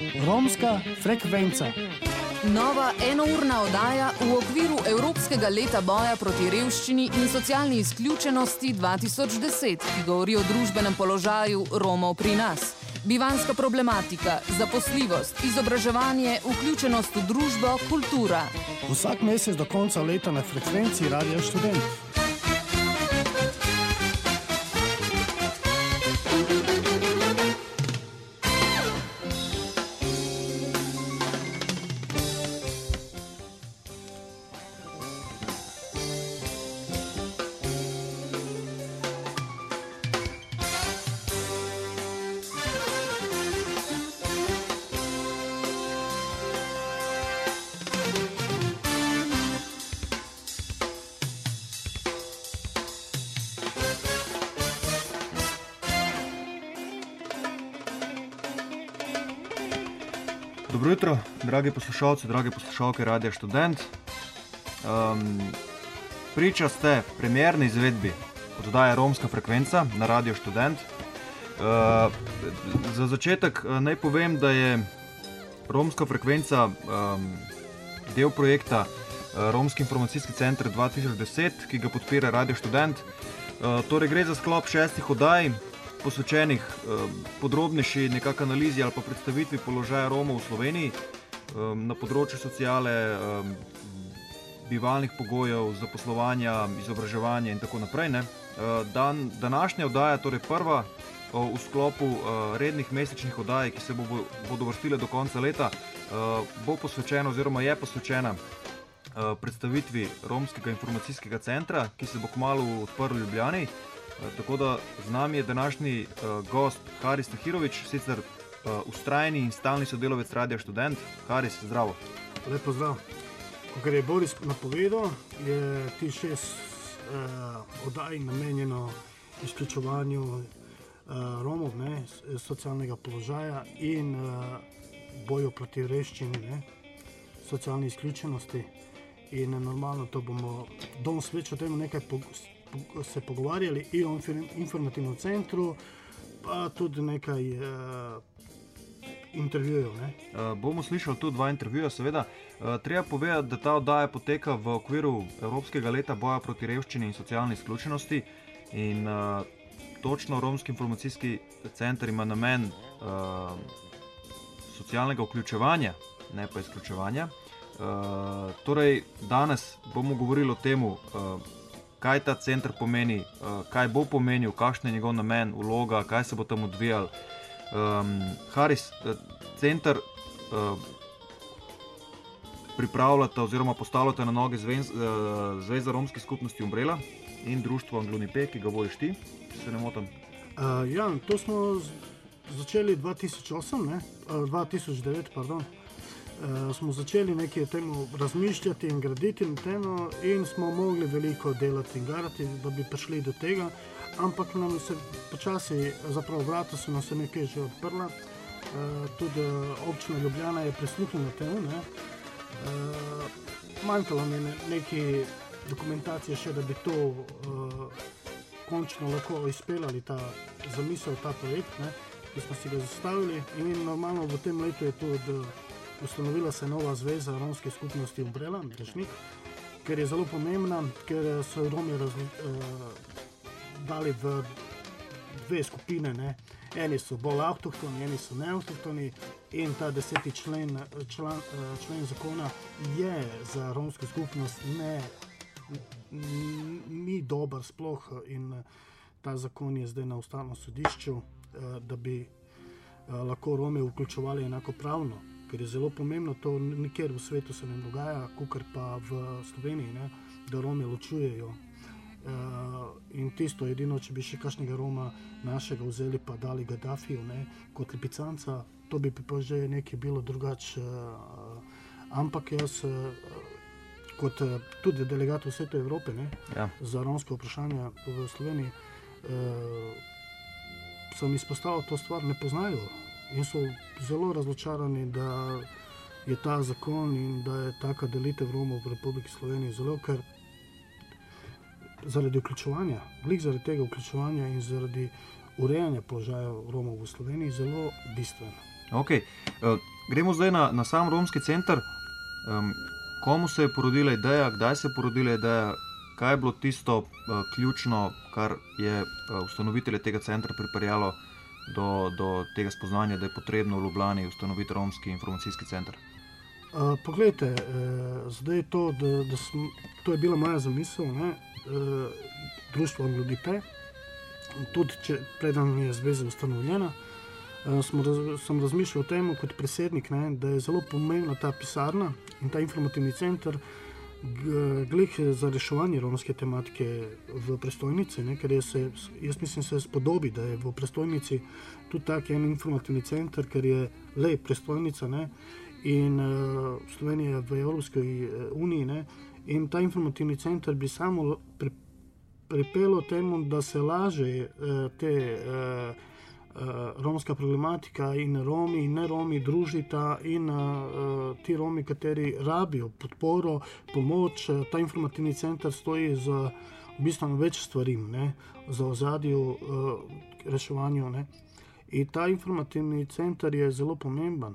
Romska frekvenca. Nova enourna oddaja v okviru Evropskega leta boja proti revščini in socialni izključenosti 2010, ki govori o družbenem položaju Romov pri nas. Bivanjska problematika, zaposljivost, izobraževanje, vključenost v družbo, kultura. Vsak mesec do konca leta na frekvenci Radio Študent. Dobro jutro, dragi poslušalci, drage poslušalke Radia Študent. Priča ste premierni izvedbi oddaje Romska frekvenca na Radio Študent. Za začetek naj povem, da je Romska frekvenca del projekta Romski informacijski center 2010, ki ga podpira Radio Študent. Torej gre za sklop 6 oddaj, posvečenih podrobnejši nekak analizi ali pa predstavitvi položaja Romov v Sloveniji na področju sociale, bivalnih pogojev, zaposlovanja, izobraževanja in tako naprej. Današnja oddaja, torej prva v sklopu rednih mesečnih oddaj, ki se bodo vrstile do konca leta, bo posvečena oziroma je posvečena predstavitvi Romskega informacijskega centra, ki se bo kmalu odprl v Ljubljani. Tako da z nami je današnji gost Haris Tahirović, sicer vztrajni in stalni sodelavec Radia Študent. Haris, zdravo. Lep pozdrav. Kakor je Boris napovedal, je ti 6 oddaj namenjeno izključevanju Romov, socialnega položaja in boju proti revščini, socialni izključenosti. In normalno to bomo danes več o tem nekaj se pogovarjali i o informativnem centru, pa tudi nekaj intervjujev. Bomo slišali tudi 2 intervjuja, seveda. Treba povedati, da ta oddaja poteka v okviru Evropskega leta boja proti revščini in socialni izključenosti in točno Romski informacijski center ima namen socialnega vključevanja, ne pa izključevanja. Torej, danes bomo govorili o temu, kaj ta center pomeni, kaj bo pomenil, kakšen je njegov namen, vloga, kaj se bo tam odvijal. Haris, center pripravljata oziroma postavljata na noge Zveza romskih skupnosti Umbrella in društvo Anglonipe, ki ga vodiš ti, če se ne motim. Ja, to smo začeli 2009, smo začeli nekaj temu razmišljati in graditi na temo in smo mogli veliko delati in garati, da bi prišli do tega, ampak nam se počasi, zapravo vrata so nam se nekaj že odprla, tudi občina Ljubljana je prisluhnila temu, manjkalo mi nekaj dokumentacije še, da bi to končno lahko izpeljali ta zamisel, ta projekt, ki smo si ga zastavili in normalno v tem letu je tudi ustanovila se nova zveza romske skupnosti Umbrella, Dežnik, ker je zelo pomembna, ker so Romi dali v 2 skupine, eni so bolj avtohtoni, eni so neavtohtoni in ta 10. člen zakona je za romsko skupnost ni dober sploh in ta zakon je zdaj na ustavnem sodišču, da bi lahko Romi vključevali enakopravno. Ker je zelo pomembno, to nikjer v svetu se ne dogaja, kakor pa v Sloveniji, da Romi ločujejo. In tisto edino, če bi še kakšnega Roma našega vzeli pa dali Gaddafiju, kot lipicanca, to bi pa že nekaj bilo drugače. Ampak jaz, kot tudi delegat v svetu Evrope, za romsko vprašanje v Sloveniji, sem izpostavil to stvar, ne poznajo. In so zelo razočarani, da je ta zakon in da je taka delitev Romov v Republiki Sloveniji zelo, ker zaradi vključevanja, zaradi tega vključevanja in zaradi urejanja položaja Romov v Sloveniji zelo bistveno. Ok, Gremo zdaj na sam romski center. Komu se je porodila ideja, kdaj se je porodila ideja, kaj je bilo tisto ključno, kar je ustanovitelje tega centra pripeljalo do tega spoznanja, da je potrebno v Ljubljani ustanoviti romski informacijski center? Poglejte, zdaj to, to je bila moja zamisel, društvo Anglogipe, tudi preden je zveza ustanovljena, sem razmišljal o tem kot predsednik, da je zelo pomembna ta pisarna in ta informativni center glih za reševanje romske tematike v prestolnici, ker jaz mislim, se spodobi, da je v prestolnici tudi tak en informativni center, ker je le prestolnica, in Slovenija v Evropski uniji, in ta informativni center bi samo pripelo temu, da se laže romska problematika in Romi in ne Romi družita in ti Romi, kateri rabijo podporo, pomoč. Ta informativni center stoji za bistveno več stvari, za ozadju reševanju. In ta informativni center je zelo pomemben.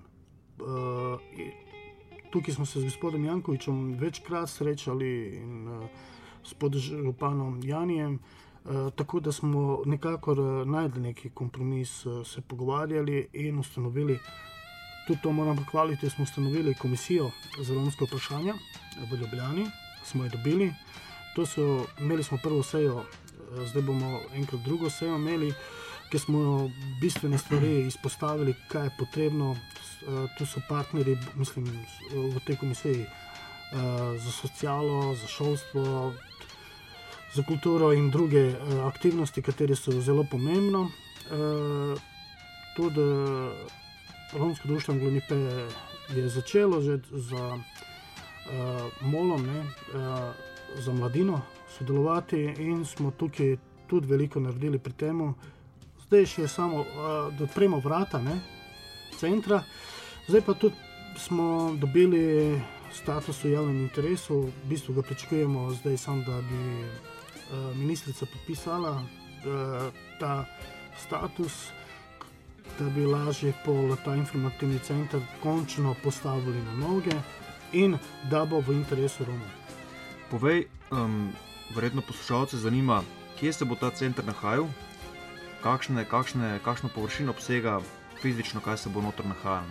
Tukaj smo se z gospodom Jankovičem večkrat srečali in s podžupanom Janijem, tako da smo nekako najdli neki kompromis, se pogovarjali in ustanovili, tudi to moram pohvaliti, smo ustanovili komisijo za romske vprašanja v Ljubljani, smo jo dobili. Imeli smo prvo sejo, zdaj bomo enkrat drugo sejo imeli, ker smo bistvene stvari izpostavili, kaj je potrebno. Tu so partnerji, mislim, v tej komisiji za socialo, za šolstvo, za kulturo in druge aktivnosti, katere so zelo pomembno. Tudi romsko društvo Anglogipe je začelo že za molom, za mladino sodelovati in smo tukaj tudi veliko naredili pri temu. Zdaj še samo, da odpremo vrata centra. Zdaj pa tudi smo dobili status v javnem interesu, v bistvu ga pričakujemo zdaj samo, da bi ministrica podpisala ta status, da bi lažje ta informativni center končno postavili na noge in da bo v interesu Romov. Povej, verjetno poslušalce zanima, kje se bo ta center nahajal, kakšno površino obsega fizično, kaj se bo noter nahajalo?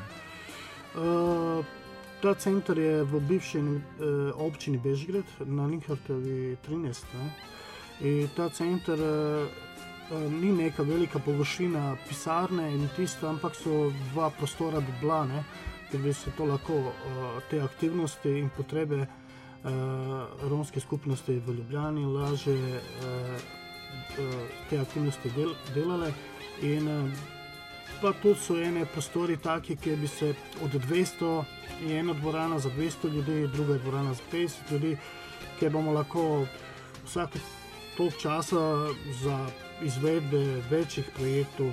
Ta center je v bivši občini Bežigrad na Linhartovi 13. In ta center ni neka velika površina pisarne in tista, ampak so dva prostora bi bila, ker bi se to lahko te aktivnosti in potrebe romske skupnosti v Ljubljani lažje te aktivnosti delale. In pa tudi so ene prostori taki, kjer bi se od 200 je ena dvorana za 200 ljudi, druga dvorana za 50 ljudi, kjer bomo lahko vsake toliko časa za izvedbe večjih projektov,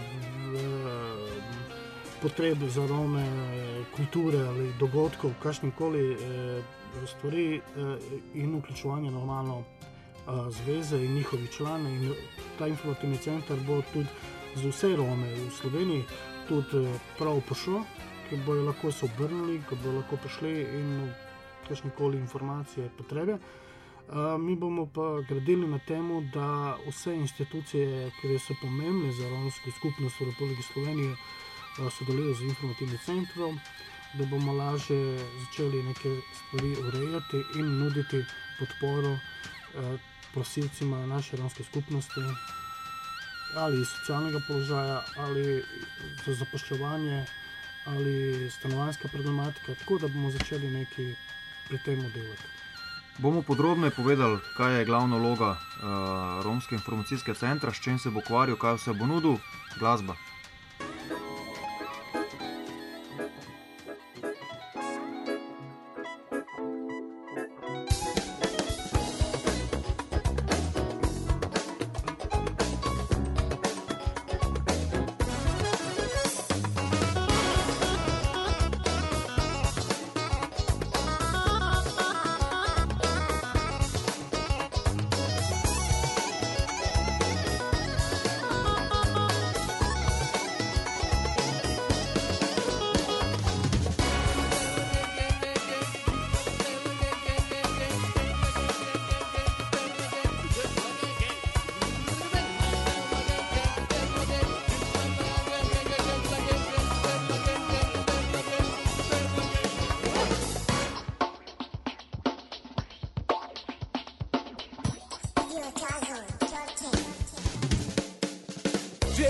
potreb za Rome, kulture ali dogodkov, kakšnekoli stvari in vključevanje normalno zveze in njihovi člani. In ta informativni center bo tudi za vse Rome v Sloveniji tudi prav pošel, ki bojo lahko se obrnili, ki bojo lahko prišli in kakšnekoli informacije, potrebe. Mi bomo pa gradili na temu, da vse institucije, ki so pomembne za romsko skupnost v Republiki Sloveniji, sodelujejo z informativnim centrom, da bomo lažje začeli neke stvari urejati in nuditi podporo prosilcima naše romske skupnosti, ali iz socialnega položaja, ali za zapošljevanje, ali stanovanjska problematika, tako da bomo začeli nekaj pri tem delati. Bomo podrobneje povedali, kaj je glavna vloga romskega informacijskega centra, s čim se bo ukvarjal, kaj vse bo nudil, glasba.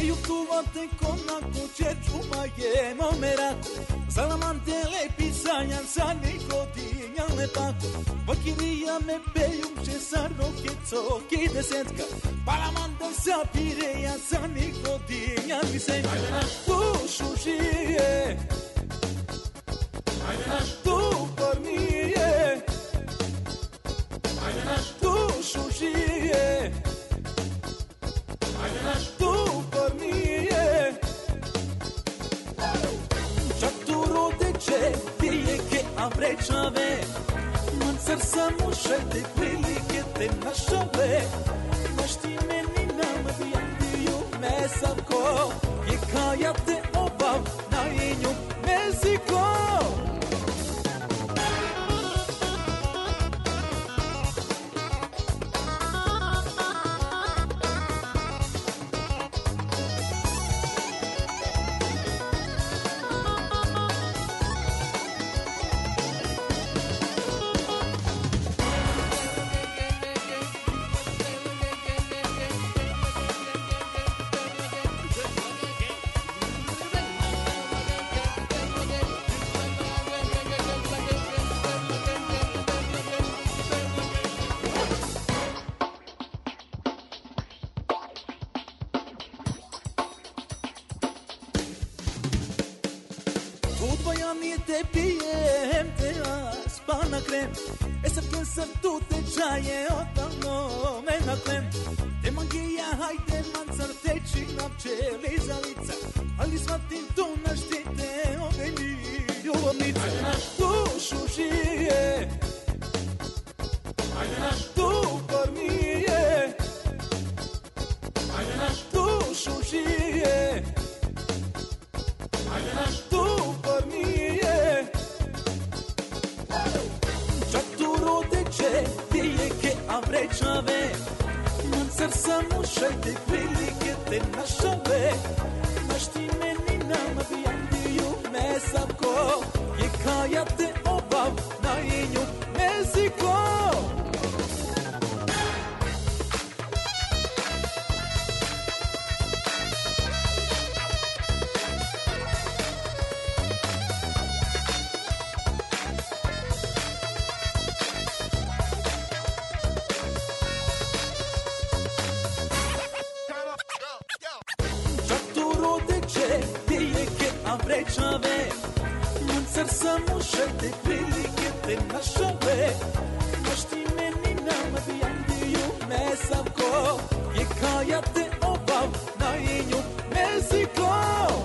Jutuvate konako čečuma je nomera Salamantele pisanja sa nikotinja lepako Vakirija me pejum še sa rokeco ki desetka Palamanda sa pireja sa nikotinja visenja Dušu žije Tu kornije Dušu žije Tu kornije Čak tu rodeče Tijeke avrečave Mancar samo šajte prilike te našave Baš ti meni nam vjandiju mesavko Je kaja te obav na inju Meziko te pijem te las pa na krem sad kad sam tu tečaje odavno me naklem Te magija hajde mancar teči na pčeli za lica Ali shvatim tu na štite ove ljubavnice Dušu žije Tu kornije Dušu žije Tu kornije Čak tu rodeče Tijeke avrečave Mancar samo šajte prilike te našave Baš ti meni nama vjandiju mesavko Je kaja te obav na inju Meziko Avrečave Mancar samo šajte prilike te našave Baš ti meni nama vjandiju mesavko Je kaja te obav na inju Meziko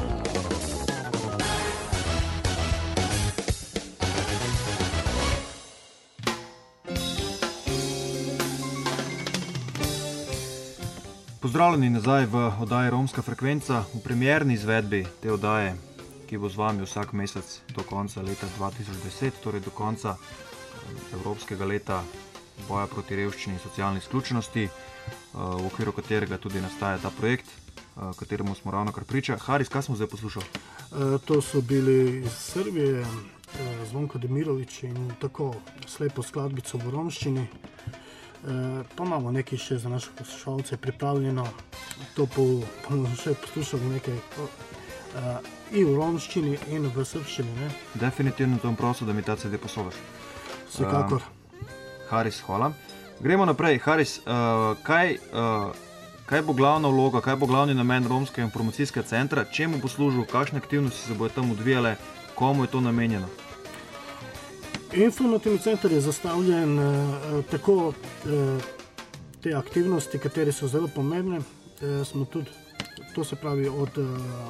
Pozdravljeni nazaj v oddaji Romska frekvenca, v premierni izvedbi te oddaje, ki bo z vami vsak mesec do konca leta 2010, torej do konca Evropskega leta boja proti revščini in socialni izključenosti, v okviru katerega tudi nastaja ta projekt, kateremu smo ravno kar priča. Haris, kaj smo zdaj poslušali? To so bili iz Srbije, Zvonko Demirović in tako slepo skladbico v romščini. Pa imamo nekaj še za naše poslušalce pripravljeno, to bomo še poslušali nekaj i v romščini in v srpščini. Ne? Definitivno to bom prosil, da mi ta CD posodaš. Vsekakor. Haris, hvala. Gremo naprej. Haris, kaj bo glavna vloga, kaj bo glavni namen Romskega informacijskega centra, čemu bo služil, kakšne aktivnosti se bodo tam odvijale, komu je to namenjeno? Informativni center je zastavljen tako te aktivnosti, katere so zelo pomembne. Smo tudi, to se pravi od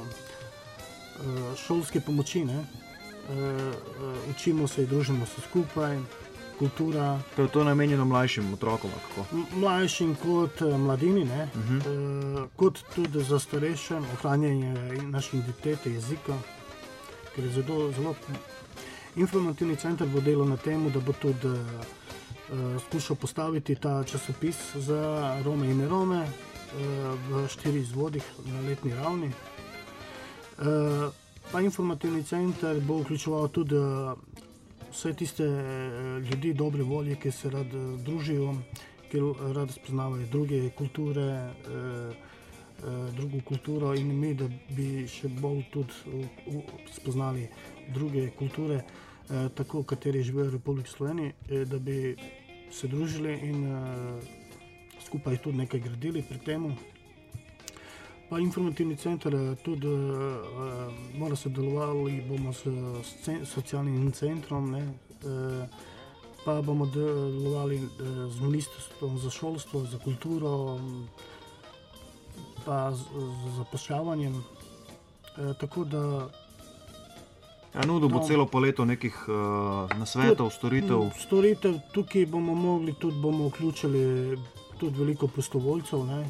šolske pomoči, ne? Učimo se in družimo se skupaj, kultura. To je namenjeno mlajšim otrokom, kako? Mlajšim kot mladini, ne? Kot tudi za starejše, ohranjanje naše identitete, jezika, ker je zelo Informativni center bo delal na temu, da bo tudi skušal postaviti ta časopis za Rome in Nerome v 4 izvodih na letni ravni. Pa informativni center bo vključeval tudi vse tiste ljudi dobre volje, ki se rad družijo, ki rad spoznavajo druge kulture, drugo kulturo in mi, da bi še bolj tudi spoznali druge kulture, tako kateri živijo v Republiki Sloveniji, da bi se družili in skupaj tudi nekaj gradili pri temu. Pa informativni center tudi mora sodelovali bomo s socialnim centrom, ne, pa bomo delovali z ministrstvom za šolstvo, za kulturo, pa z zapošljavanjem, tako da... Nudil bo celo paleto nekih nasvetov, storitev. Storitev, tukaj bomo mogli, tudi bomo vključili tudi veliko prostovoljcev, ne,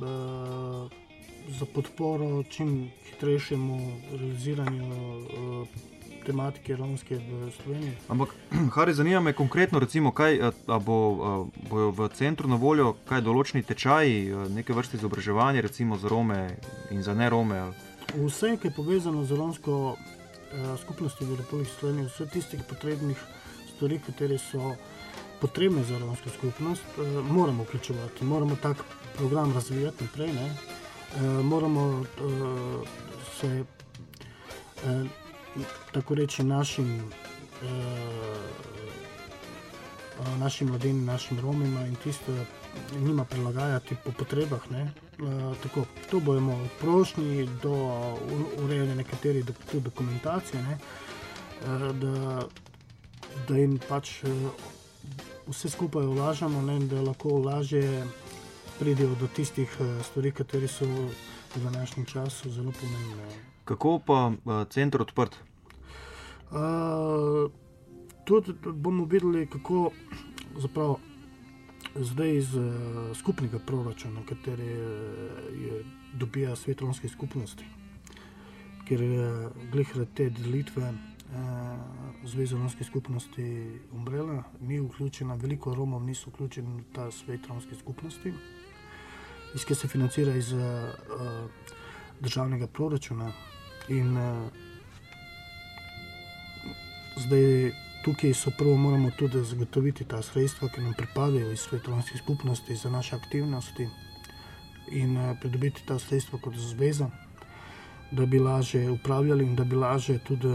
za podporo čim hitrejšemu realiziranju tematike romske v Sloveniji. Ampak, Hari, zanima me konkretno, recimo, kaj bojo v centru na voljo, kaj določeni tečaji, neke vrste izobraževanje, recimo za Rome in za ne Rome? Vse, ki je povezano z romsko skupnosti v Republiki Sloveniji, vse tistih potrebnih stvari, katere so potrebne za romsko skupnost, moramo vključevati, moramo tak program razvijati naprej, ne? Moramo se tako reči našim mladim, našim Romima in tisto njima prilagajati po potrebah, ne? Tako, to bomo prošnji do urejanja nekateri tudi dokumentacije, ne? Da jim pač vse skupaj vlažamo, ne? Da lahko lažje pridejo do tistih stvari, kateri so v današnjem času zelo pomembne. Kako pa center odprt? Tudi bomo videli, kako zapravo zdaj iz skupnega proračuna, kateri dobija Svet romske skupnosti, ker glih te delitve Zveza romske skupnosti Umbrella ni vključena, veliko Romov niso vključeni v ta Svet romske skupnosti, ki se financira iz državnega proračuna in zdaj tukaj prvo moramo tudi zagotoviti ta sredstva, ki nam pripadajo iz Svet romske skupnosti za naše aktivnosti in pridobiti ta sredstva kot zveza, da bi lažje upravljali in da bi lažje tudi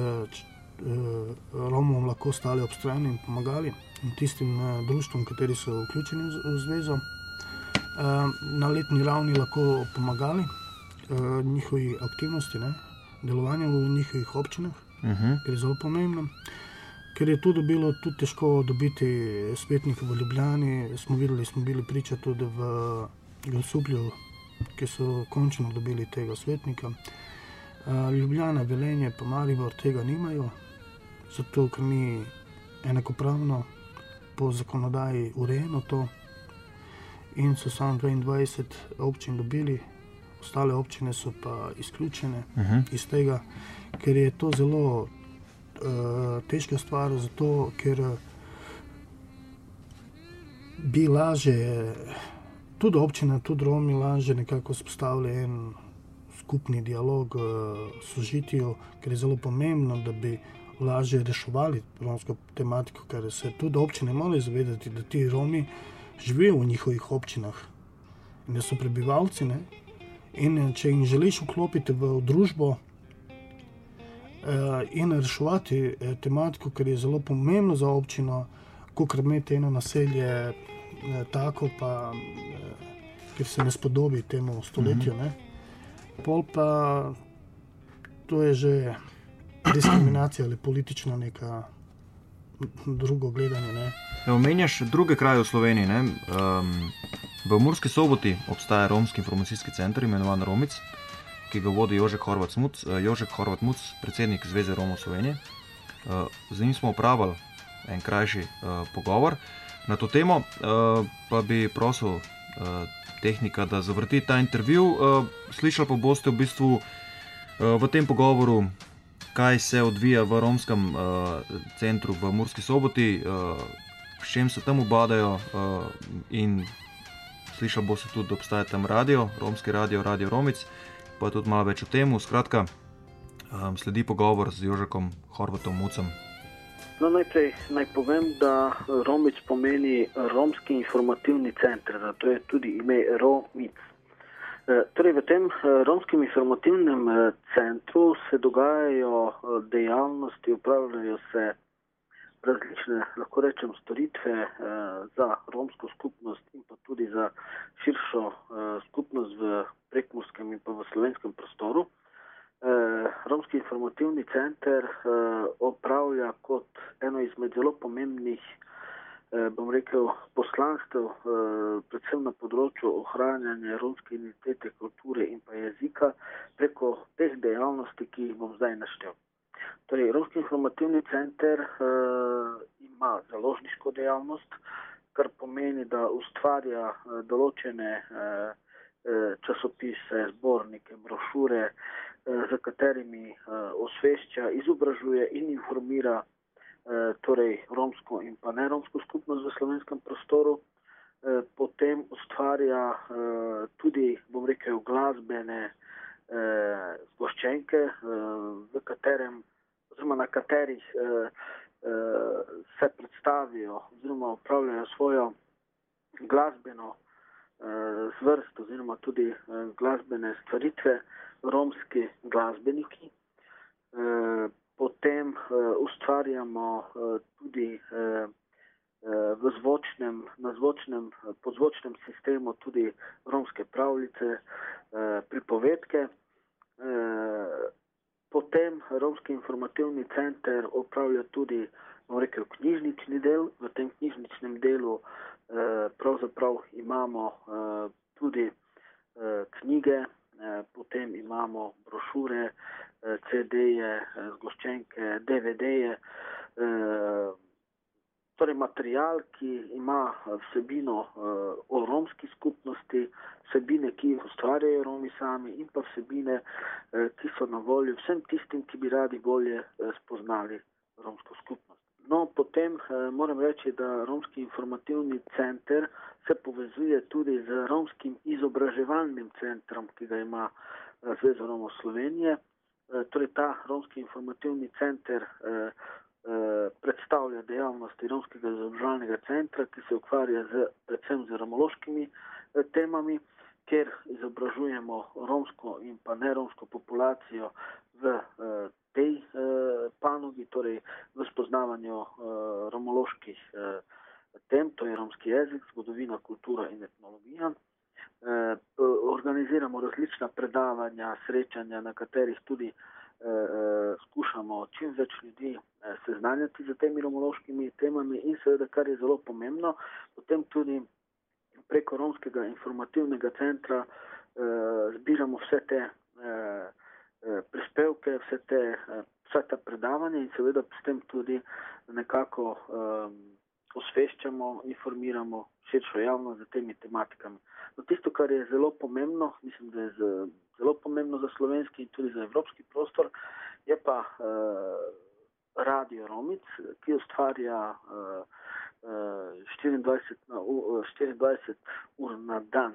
Romom lahko stali ob strani in pomagali in tistim društvom, kateri so vključeni v zvezo. Na letni ravni lahko pomagali njihovi aktivnosti, ne, delovanje v njihovih občinah, ker je zelo pomembno. Ker je tudi bilo tudi težko dobiti svetnike v Ljubljani, smo bili priča tudi v Grosuplju, ki so končno dobili tega svetnika. Ljubljana, Velenje pa Maribor tega nimajo, zato ker ni enakopravno po zakonodaji urejeno to in so samo 22 občin dobili, ostale občine so pa izključene iz tega, ker je to zelo težka stvar, zato ker bi lažje, tudi občina, tudi Romi lažje nekako spostavili en skupni dialog, sožitju, ker je zelo pomembno, da bi lažje reševali romsko tematiko, ker se tudi občine morajo zavedati, da ti Romi živijo v njihovih občinah in da so prebivalci, ne? In če jim želiš vklopiti v družbo in reševati tematiko, ker je zelo pomembno za občino, kakor imeti eno naselje tako, pa ker se ne spodobi temu stoletju, ne? Pol pa to je že diskriminacija ali politično neka drugo gledanje, ne? Omenjaš druge kraje v Sloveniji, ne? V Murski Soboti obstaja romski informacijski center, imenovan Romic, ki ga vodi Jožek Horvat Muc, predsednik Zveze Romov Slovenije. Z njim smo opravili en krajši pogovor na to temo, pa bi prosil tehnika, da zavrti ta intervju. Slišali pa boste v bistvu v tem pogovoru, kaj se odvija v romskem centru v Murski Soboti, s čem se tam ubadajo in slišali boste tudi, da obstaja tam radio, romski radio, Radio Romic, pa tudi malo več o temu. Skratka, sledi pogovor z Jožekom Horvatom Mucem. No, najprej naj povem, da Romic pomeni Romski informativni center, zato je tudi ime Romic. Torej, v tem romskem informativnem centru se dogajajo dejavnosti, upravljajo se različne, lahko rečem, storitve za romsko skupnost in pa tudi za širšo skupnost v prekmurskem in pa v slovenskem prostoru. Romski informativni center opravlja kot eno izmed zelo pomembnih, bom rekel, poslanstev, predvsem na področju ohranjanja romske identitete, kulture in pa jezika preko teh dejavnosti, ki jih bom zdaj naštel. Torej, Romski informativni center ima založniško dejavnost, kar pomeni, da ustvarja določene časopise, zbornike, brošure, za katerimi osvešča, izobražuje in informira torej romsko in pa neromsko skupnost v slovenskem prostoru. Potem ustvarja tudi, bom rekel, glasbene zgoščenke, v katerem oziroma na katerih se predstavijo oziroma upravljajo svojo glasbeno zvrst oziroma tudi glasbene stvaritve romski glasbeniki. Potem ustvarjamo tudi po zvočnem sistemu tudi romske pravljice, pripovedke. Potem Romski informativni center opravlja tudi, bom rekel, knjižnični del. V tem knjižničnem delu pravzaprav imamo tudi knjige, potem imamo brošure, CD-je, zgoščenke, DVD-je, torej material, ki ima vsebino o romski skupnosti, vsebine, ki jih ustvarjajo Romi sami in pa vsebine, ki so na voljo vsem tistim, ki bi radi bolje spoznali romsko skupnost. No, potem moram reči, da Romski informativni center se povezuje tudi z Romskim izobraževalnim centrom, ki ga ima Zveza Romov Slovenije. Torej, ta Romski informativni center predstavlja dejavnosti Romskega izobraževalnega centra, ki se ukvarja predvsem z romološkimi temami, kjer izobražujemo romsko in pa neromsko populacijo v tej panogi, torej v spoznavanju romoloških tem, to je romski jezik, zgodovina, kultura in etnologija. Organiziramo različna predavanja, srečanja, na katerih tudi skušamo čim več ljudi seznanjati z temi romološkimi temami in seveda, kar je zelo pomembno, potem tudi preko Romskega informativnega centra zbiramo vse te prispevke, vsa ta predavanja in seveda s tem tudi nekako osveščamo, informiramo širšo javnost za temi tematikami. No, tisto, kar je zelo pomembno, mislim, da je zelo pomembno za slovenski in tudi za evropski prostor, je pa Radio Romic, ki ustvarja 24 ur na dan,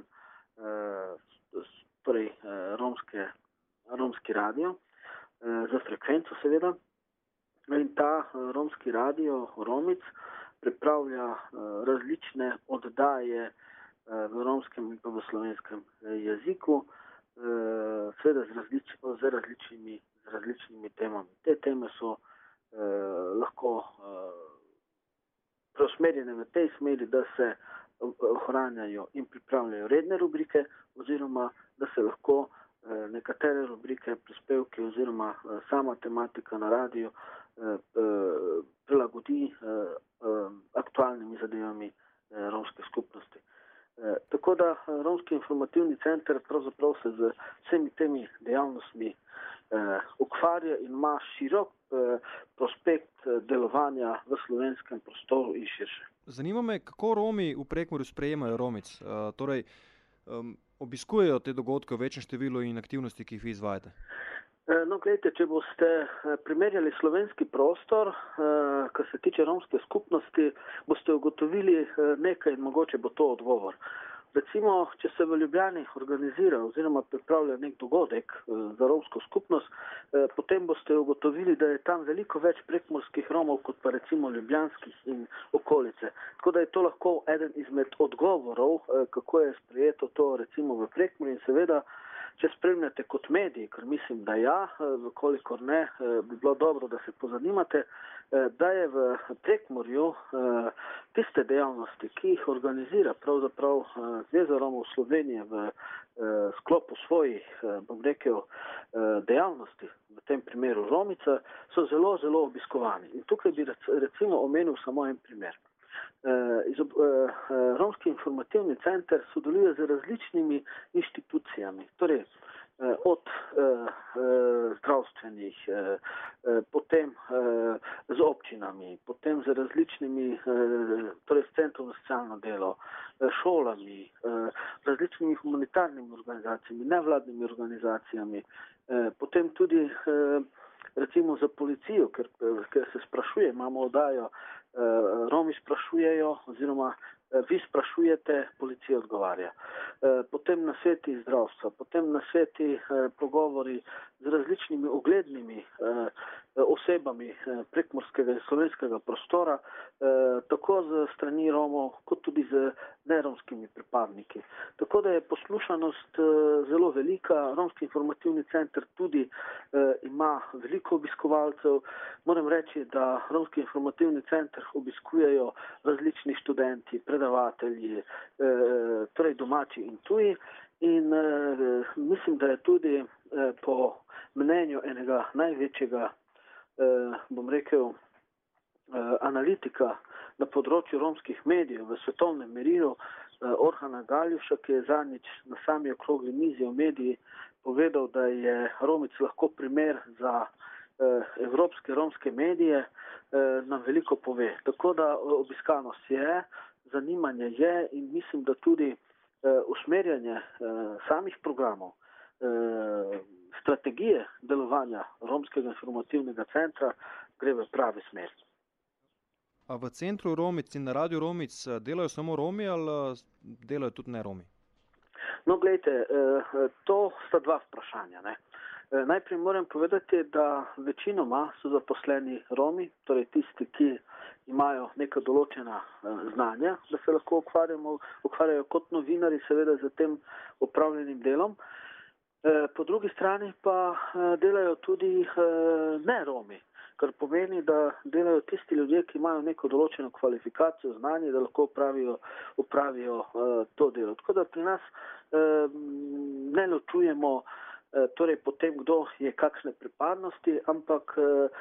torej romski radio, za frekvenco seveda. In ta romski radio Romic pripravlja različne oddaje v romskem in pa v slovenskem jeziku, seveda z različnimi temami. Te teme so lahko preusmerjene v tej smeri, da se ohranjajo in pripravljajo redne rubrike oziroma da se lahko nekatere rubrike, prispevke oziroma sama tematika na radiju prilagodi aktualnimi zadevami romske skupnosti. Tako da Romski informativni center pravzaprav se z vsemi temi dejavnostmi ukvarja in ima širok prospekt delovanja v slovenskem prostoru in širše. Zanima me, kako Romi v Prekmurju sprejemajo Romic. Torej, obiskujejo te dogodke v večjem številu in aktivnosti, ki jih vi izvajate? No, gledajte, če boste primerjali slovenski prostor, kar se tiče romske skupnosti, boste ugotovili nekaj in mogoče bo to odgovor. Recimo, če se v Ljubljani organizira oziroma pripravlja nek dogodek za romsko skupnost, potem boste ugotovili, da je tam veliko več prekmurskih Romov kot pa recimo ljubljanskih in okolice. Tako da je to lahko eden izmed odgovorov, kako je sprejeto to recimo v Prekmurju in seveda, če spremljate kot mediji, ker mislim, da ja, kolikor ne, bi bilo dobro, da se pozanimate, da je v Prekmurju tiste dejavnosti, ki jih organizira pravzaprav Zveza Romov Slovenije v sklopu svojih, bom rekel, dejavnosti, v tem primeru Romica, so zelo, zelo obiskovani. In tukaj bi recimo omenil samo en primer. Romski informativni center sodeluje z različnimi inštitucijami, torej od zdravstvenih, potem z občinami, potem z različnimi, torej s centrom za socialno delo, šolami, različnimi humanitarnimi organizacijami, nevladnimi organizacijami, potem tudi recimo za policijo, ker se sprašuje, imamo oddajo, Romi sprašujejo oziroma vi sprašujete, policija odgovarja. Potem nasveti zdravstva, potem nasveti pogovori z različnimi uglednimi osebami prekmurskega in slovenskega prostora, tako z strani Romov, kot tudi z neromskimi pripadniki. Tako da je poslušanost zelo velika. Romski informativni center tudi ima veliko obiskovalcev. Moram reči, da Romski informativni center obiskujejo različni študenti, predavatelji, torej domači in tuji. In mislim, da je tudi po mnenju enega največjega, bom rekel, analitika na področju romskih medijev v svetovnem merilu, Orhana Galjuša, ki je zadnjič na sami okrogli mizi v mediji povedal, da je Romic lahko primer za evropske romske medije, nam veliko pove. Tako da obiskanost je, zanimanje je in mislim, da tudi usmerjanje samih programov, strategije delovanja Romskega informativnega centra gre v pravi smer. A v centru Romic in na Radiu Romic delajo samo Romi ali delajo tudi ne Romi? No, gledajte, to sta dva vprašanja, ne. Najprej moram povedati, da večinoma so zaposleni Romi, torej tisti, ki imajo neka določena znanja, da se lahko ukvarjajo kot novinari, seveda z tem opravljenim delom. Po drugi strani pa delajo tudi ne Romi, kar pomeni, da delajo tisti ljudje, ki imajo neko določeno kvalifikacijo, znanje, da lahko opravijo to delo. Tako da pri nas ne ločujemo torej po tem, kdo je kakšne pripadnosti, ampak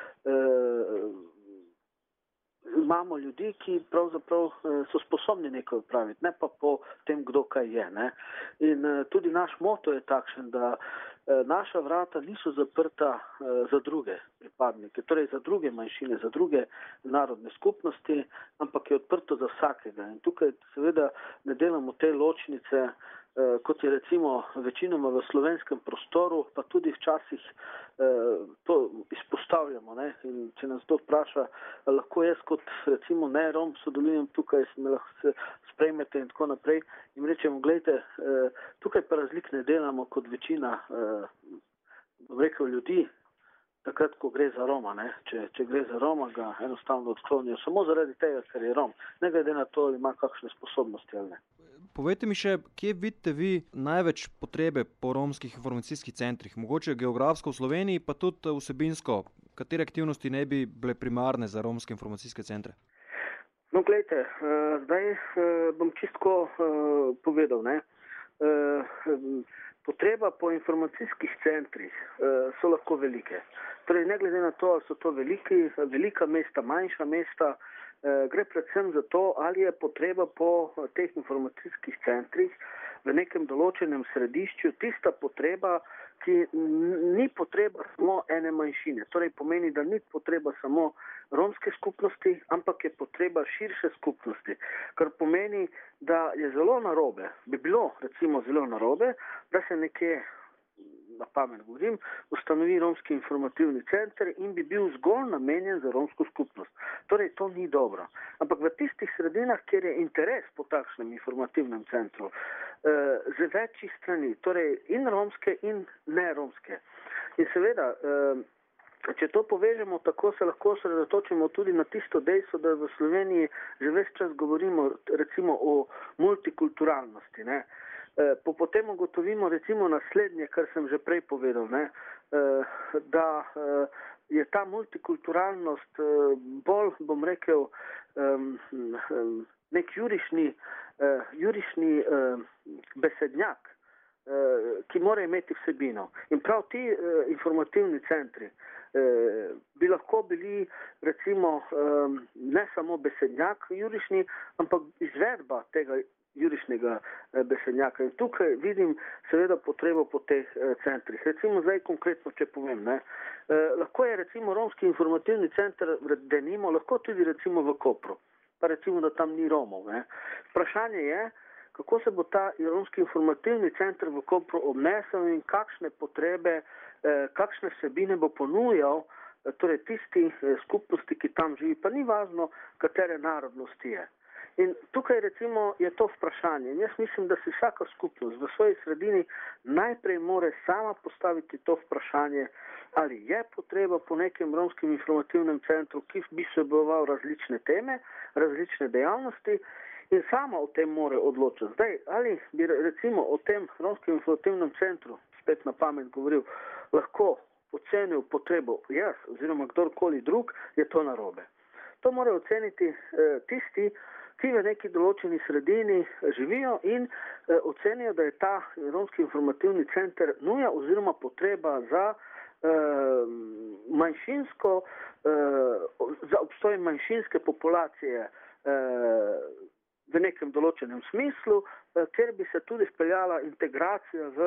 imamo ljudi, ki pravzaprav so sposobni nekaj opraviti, ne pa po tem, kdo kaj je. Ne? In tudi naš moto je takšen, da naša vrata niso zaprta za druge pripadnike, torej za druge manjšine, za druge narodne skupnosti, ampak je odprto za vsakega. In tukaj seveda ne delamo te ločnice, kot je recimo večinoma v slovenskem prostoru, pa tudi včasih to izpostavljamo. Ne? In če nas to vpraša, lahko jaz kot recimo ne Rom sodelujem tukaj, me lahko se sprejmete in tako naprej. In rečemo, gledajte, tukaj pa razlik ne delamo kot večina, bom rekel, ljudi, takrat, ko gre za Roma. Ne? Če gre za Roma, ga enostavno odklonijo samo zaradi tega, ker je Rom. Ne glede na to, ali ima kakšne sposobnosti ali ne. Povejte mi še, kje vidite vi največ potrebe po romskih informacijskih centrih? Mogoče geografsko v Sloveniji, pa tudi vsebinsko. Katere aktivnosti ne bi bile primarne za romske informacijske centre? No, gledajte, zdaj bom čistko povedal, ne. Potreba po informacijskih centrih so lahko velike. Torej, ne glede na to, ali so to velika mesta, manjša mesta, gre predvsem za to, ali je potreba po teh informacijskih centrih v nekem določenem središču tista potreba, ki ni potreba samo ene manjšine. Torej pomeni, da ni potreba samo romske skupnosti, ampak je potreba širše skupnosti. Kar pomeni, da je zelo narobe, bi bilo recimo zelo narobe, da se nekje, na pamet govorim, ustanovi Romski informativni center in bi bil zgolj namenjen za romsko skupnost. Torej, to ni dobro. Ampak v tistih sredinah, kjer je interes po takšnem informativnem centru, z večjih strani, torej in romske in neromske. In seveda, če to povežemo, tako se lahko sredotočimo tudi na tisto dejstvo, da v Sloveniji že ves čas govorimo recimo o multikulturalnosti. Ne? Potem ugotovimo recimo naslednje, kar sem že prej povedal, ne? Da je ta multikulturalnost bolj, bom rekel, nek jurišni besednjak, ki mora imeti vsebino. In prav ti informativni centri bi lahko bili recimo ne samo besednjak jurišni, ampak izvedba tega jurišnega besednjaka. In tukaj vidim seveda potrebo po teh centrih. Recimo zdaj konkretno, če povem, ne, lahko je recimo romski informativni center denimo, lahko tudi recimo v Kopru, pa recimo, da tam ni Romov. Ne. Vprašanje je, kako se bo ta romski informativni center v Kopru obnesel in kakšne potrebe, kakšne vsebine bo ponujal, torej tisti skupnosti, ki tam živi, pa ni važno, katere narodnosti je. In tukaj recimo je to vprašanje. In jaz mislim, da si vsaka skupnost v svoji sredini najprej more sama postaviti to vprašanje, ali je potreba po nekem romskem informativnem centru, ki bi vseboval različne teme, različne dejavnosti in sama o tem more odločiti. Zdaj, ali bi recimo o tem romskem informativnem centru, spet na pamet govoril, lahko ocenil potrebo jaz oziroma kdorkoli drug, je to narobe. To mora oceniti tisti, ki v neki določeni sredini živijo in ocenijo, da je ta romski informativni center nuja oziroma potreba za manjšinsko, za obstoj manjšinske populacije v nekem določenem smislu, ker bi se tudi speljala integracija v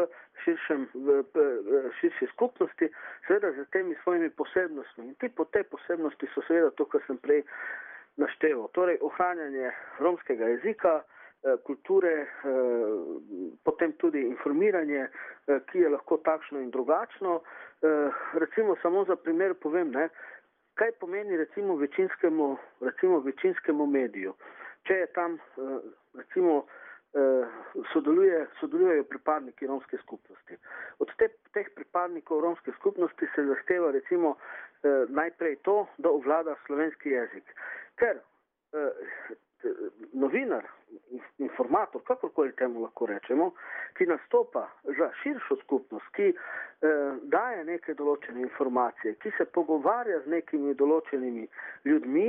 širši skupnosti, seveda z temi svojimi posebnostmi. In te posebnosti so seveda to, kar sem prej našteval. Torej, ohranjanje romskega jezika, kulture, potem tudi informiranje, ki je lahko takšno in drugačno. Recimo samo za primer povem, ne, kaj pomeni recimo večinskemu mediju. Če je tam recimo sodelujejo pripadniki romske skupnosti. Od teh pripadnikov romske skupnosti se zahteva recimo najprej to, da obvlada slovenski jezik. Ker novinar, informator, kakorkoli temu lahko rečemo, ki nastopa za širšo skupnost, ki daje neke določene informacije, ki se pogovarja z nekimi določenimi ljudmi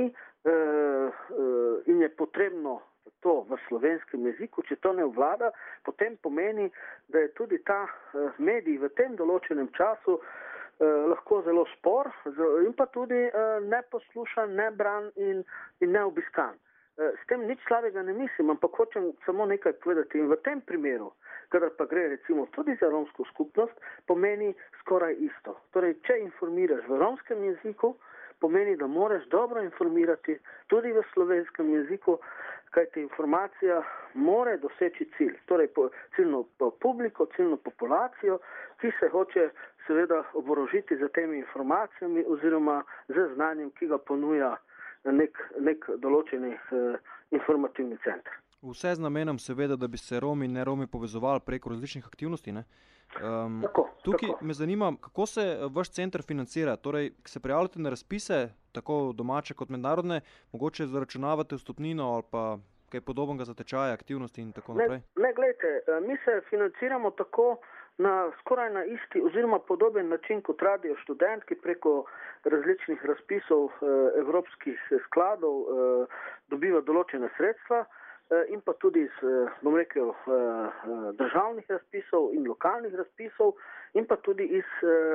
in je potrebno to v slovenskem jeziku, če to ne obvlada, potem pomeni, da je tudi ta medij v tem določenem času lahko zelo spor in pa tudi neposlušan, nebran in neobiskan. S tem nič slabega ne mislim, ampak hočem samo nekaj povedati. In v tem primeru, kadar pa gre recimo tudi za romsko skupnost, pomeni skoraj isto. Torej, če informiraš v romskem jeziku, pomeni, da moraš dobro informirati tudi v slovenskem jeziku, kajti informacija more doseči cilj. Torej, ciljno publiko, ciljno populacijo, ki se hoče seveda oborožiti za temi informacijami oziroma z znanjem, ki ga ponuja nek določeni informativni center. Vse z namenom seveda, da bi se Romi in neromi povezovali preko različnih aktivnosti, ne? Tukaj me zanima, kako se vaš center financira, torej se prijavljate na razpise, tako domače kot mednarodne, mogoče zaračunavate vstopnino ali pa kaj podobnega za tečaje, aktivnosti in tako naprej? Ne, gledajte, mi se financiramo tako skoraj na isti oziroma podoben način kot Radio Študent, ki preko različnih razpisov evropskih skladov dobiva določene sredstva in pa tudi iz, bom rekel, državnih razpisov in lokalnih razpisov in pa tudi iz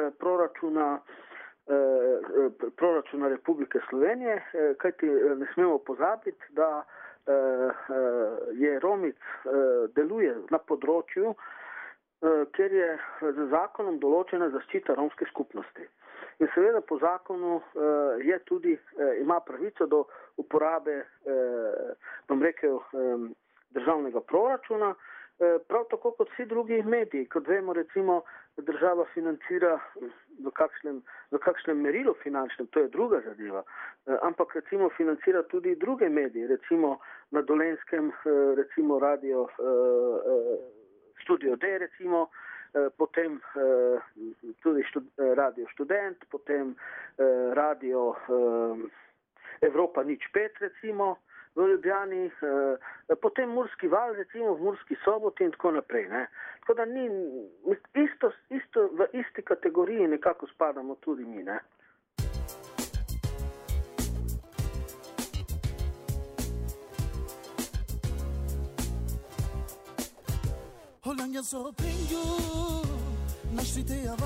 proračuna Republike Slovenije, kajti ne smemo pozabiti, da je Romic deluje na področju, kjer je z zakonom določena zaščita romske skupnosti. In seveda po zakonu je tudi, ima pravico do uporabe, bom rekel, državnega proračuna, prav tako kot vsi drugi mediji. Kot vemo, recimo, država financira v kakšnem merilu finančnem, to je druga zadeva, ampak recimo financira tudi druge medije, recimo na Dolenjskem, recimo radio Studio D recimo, potem tudi Radio Študent, potem Radio Evropa 05 recimo v Ljubljani, potem Murski val recimo v Murski Soboti in tako naprej. Ne. Tako da ni isto v isti kategoriji nekako spadamo tudi mi. Ne. Hollandia sopringu nasciteava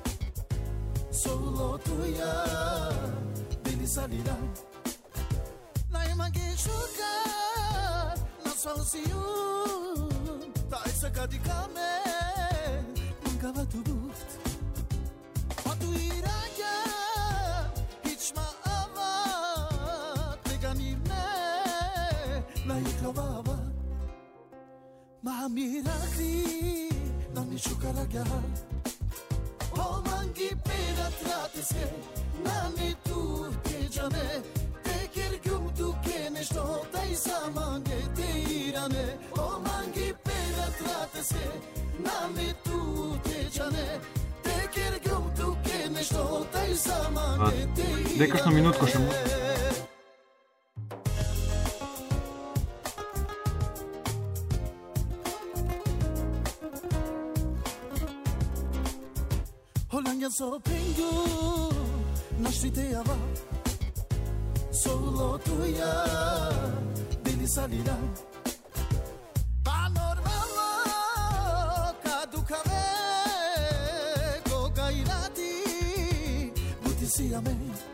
solo tuya deli salirà Nai mangi shuka na salsiu ta isa kadikame mangava tu buft Atu iraya hichma ava teganime la iklavava Ma miracoli non mi sciucaraglia O mangi per attrattese Nami tu che già me Te kirgum tu che ne sto Dai samange te irane O mangi per attrattese Nami tu che già me Te kirgum tu che ne sto Dai samange te irane Daj kakšno minutko še mu. Sopringu nasciteava solo tuya deli salirà panorama caducave cocainati buttisi a me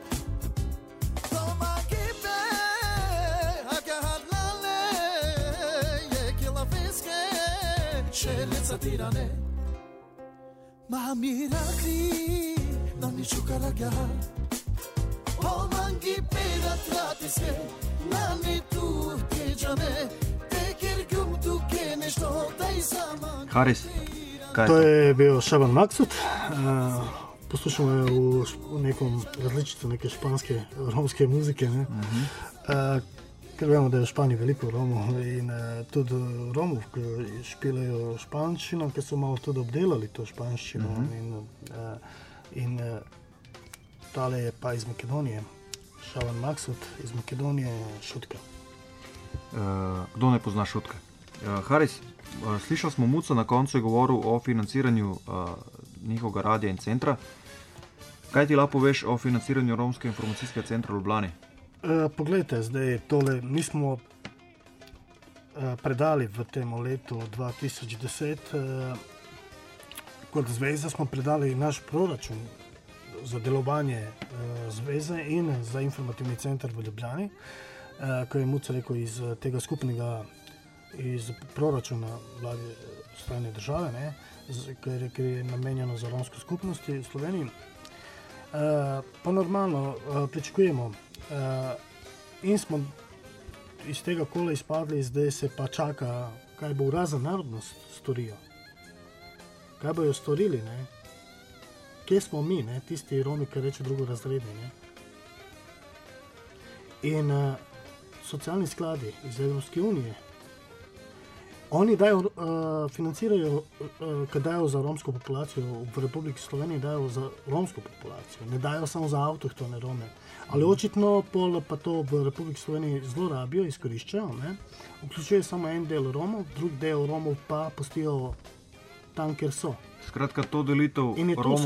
toma che be agarrale e che la pesche scelezza tirane Ma miracoli non mi sciucaraglia O mangi per attrattese Nami tu che già me Te kirgum tu che ne sto Dai saman Haris, kaj To je to? je bil Šaban Maksut. Poslušamo v nekom različico neke španske romske muzike. Ne? Ker vemo, da je v Španiji veliko Romov in tudi Romov, ki špilajo španščino, ki so malo tudi obdelali to španščino. In tale je pa iz Makedonije, Šaban Maksut iz Makedonije, Šutka. Kdo ne pozna Šutke? Haris, slišali smo Muca na koncu je govoril o financiranju njihovega radia in centra. Kaj ti lahko poveš o financiranju Romskega informacijskega centra v Ljubljani? Poglejte, zdaj tole mi smo predali v tem letu 2010, kot zveza smo predali naš proračun za delovanje zveze in za informativni center v Ljubljani, ko je Muca rekel iz tega skupnega iz proračuna vlade strane države, ne, ker je namenjeno za romsko skupnost v Sloveniji. Pa normalno pričakujemo in smo iz tega kola izpadli, zdaj se pa čaka, kaj bo Urad za narodnost storijo. Kaj bojo storili, ne? Kje smo mi, ne? Tisti Romi, ki reče drugorazredni, ne? In socialni skladi iz Evropske unije, oni dajo, financirajo, kad dajo za romsko populacijo v Republiki Sloveniji, dajo za romsko populacijo, ne dajo samo za avtohtone Rome. Ali očitno pol pa to v Republiki Sloveniji zelo rabijo, izkoriščajo, ne? Vključuje samo en del Romov, drug del Romov pa pustijo tam, kjer so. Skratka, to delitev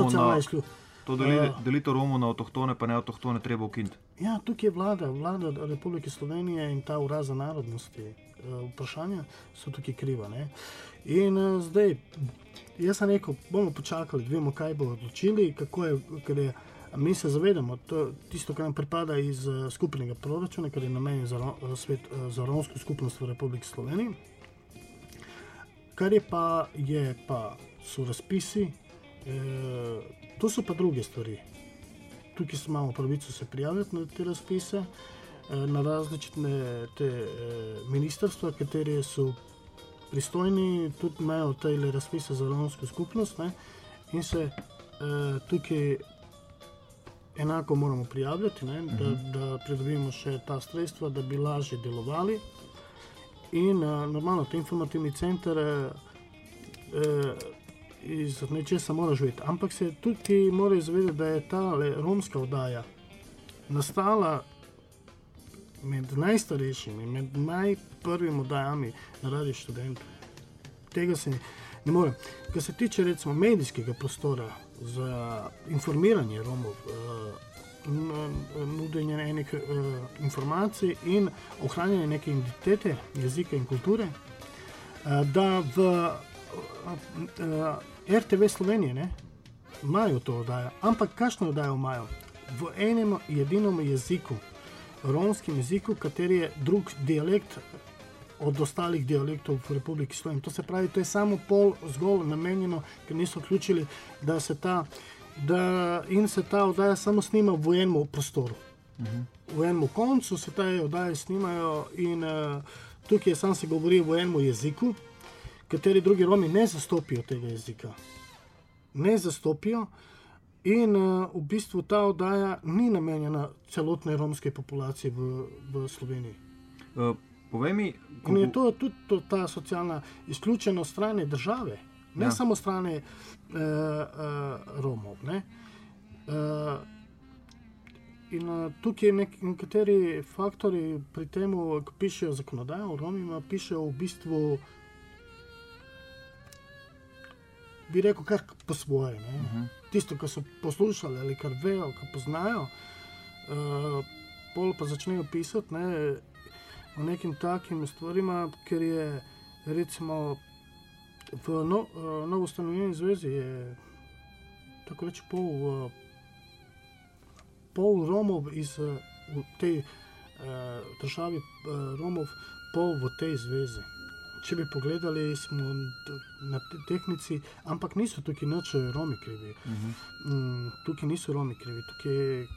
Romov na avtohtone pa neavtohtone treba ukiniti. Ja, tukaj je vlada Republike Slovenije in ta Urad za narodnosti vprašanja so tukaj kriva, ne. In zdaj, jaz sem rekel, bomo počakali, vemo, kaj bo odločili, kako je, ker je, mi se zavedamo, tisto, kar nam pripada iz skupnega proračuna, kar je namenjen za romsko skupnost v Republiki Sloveniji. Kar je pa so razpisi, to so pa druge stvari. Tukaj imamo pravico se prijaviti na te razpise, na različne te ministrstva, kateri so pristojni, tudi imajo tele razpise za romsko skupnost, ne, in se tukaj enako moramo prijavljati, ne, da pridobimo še ta sredstva, da bi lažje delovali. In normalno, ta informativni center iz nečesa mora živeti. Ampak se tudi mora zavedati, da je ta romska oddaja nastala med najstarejšimi, med najprvimi oddajami na Radiu Študent. Tega se ne morem. Kar se tiče recimo medijskega prostora za informiranje Romov, nudenje enih informacij in ohranjanje neke identitete, jezika in kulture, da v RTV Slovenije imajo to oddajo. Ampak kakšno oddajo imajo? V enem edinem jeziku, romskem jeziku, kateri je drug dialekt od ostalih dialektov v Republiki Sloveniji. To se pravi, to je samo pol zgolj namenjeno, ker niso vključili, da se ta oddaja samo snima v enem prostoru. V enem koncu se ta oddaje snimajo in tukaj sam se govori v enem jeziku, kateri drugi Romi ne zastopijo tega jezika. Ne zastopijo in v bistvu ta oddaja ni namenjena celotnej romske populaciji v Sloveniji. Povej mi... In je to tudi ta socialna izključenost strane države, ne samo strane Romov. Ne? In tukaj nekateri faktori pri tem, ko pišejo zakonodajo o Romima, pišejo v bistvu, bi rekel, kar po svoje. Tisto, kar so poslušali ali kar vejo, kar poznajo, pol pa začnejo pisati o nekim takim stvarima, ker je recimo v novoustanovljeni zvezi je tako reči pol Romov iz v tej državi Romov, pol v tej zvezi. Če bi pogledali, smo na tehnici, ampak niso tukaj nič Romi krivi. Tukaj niso Romi krivi, tukaj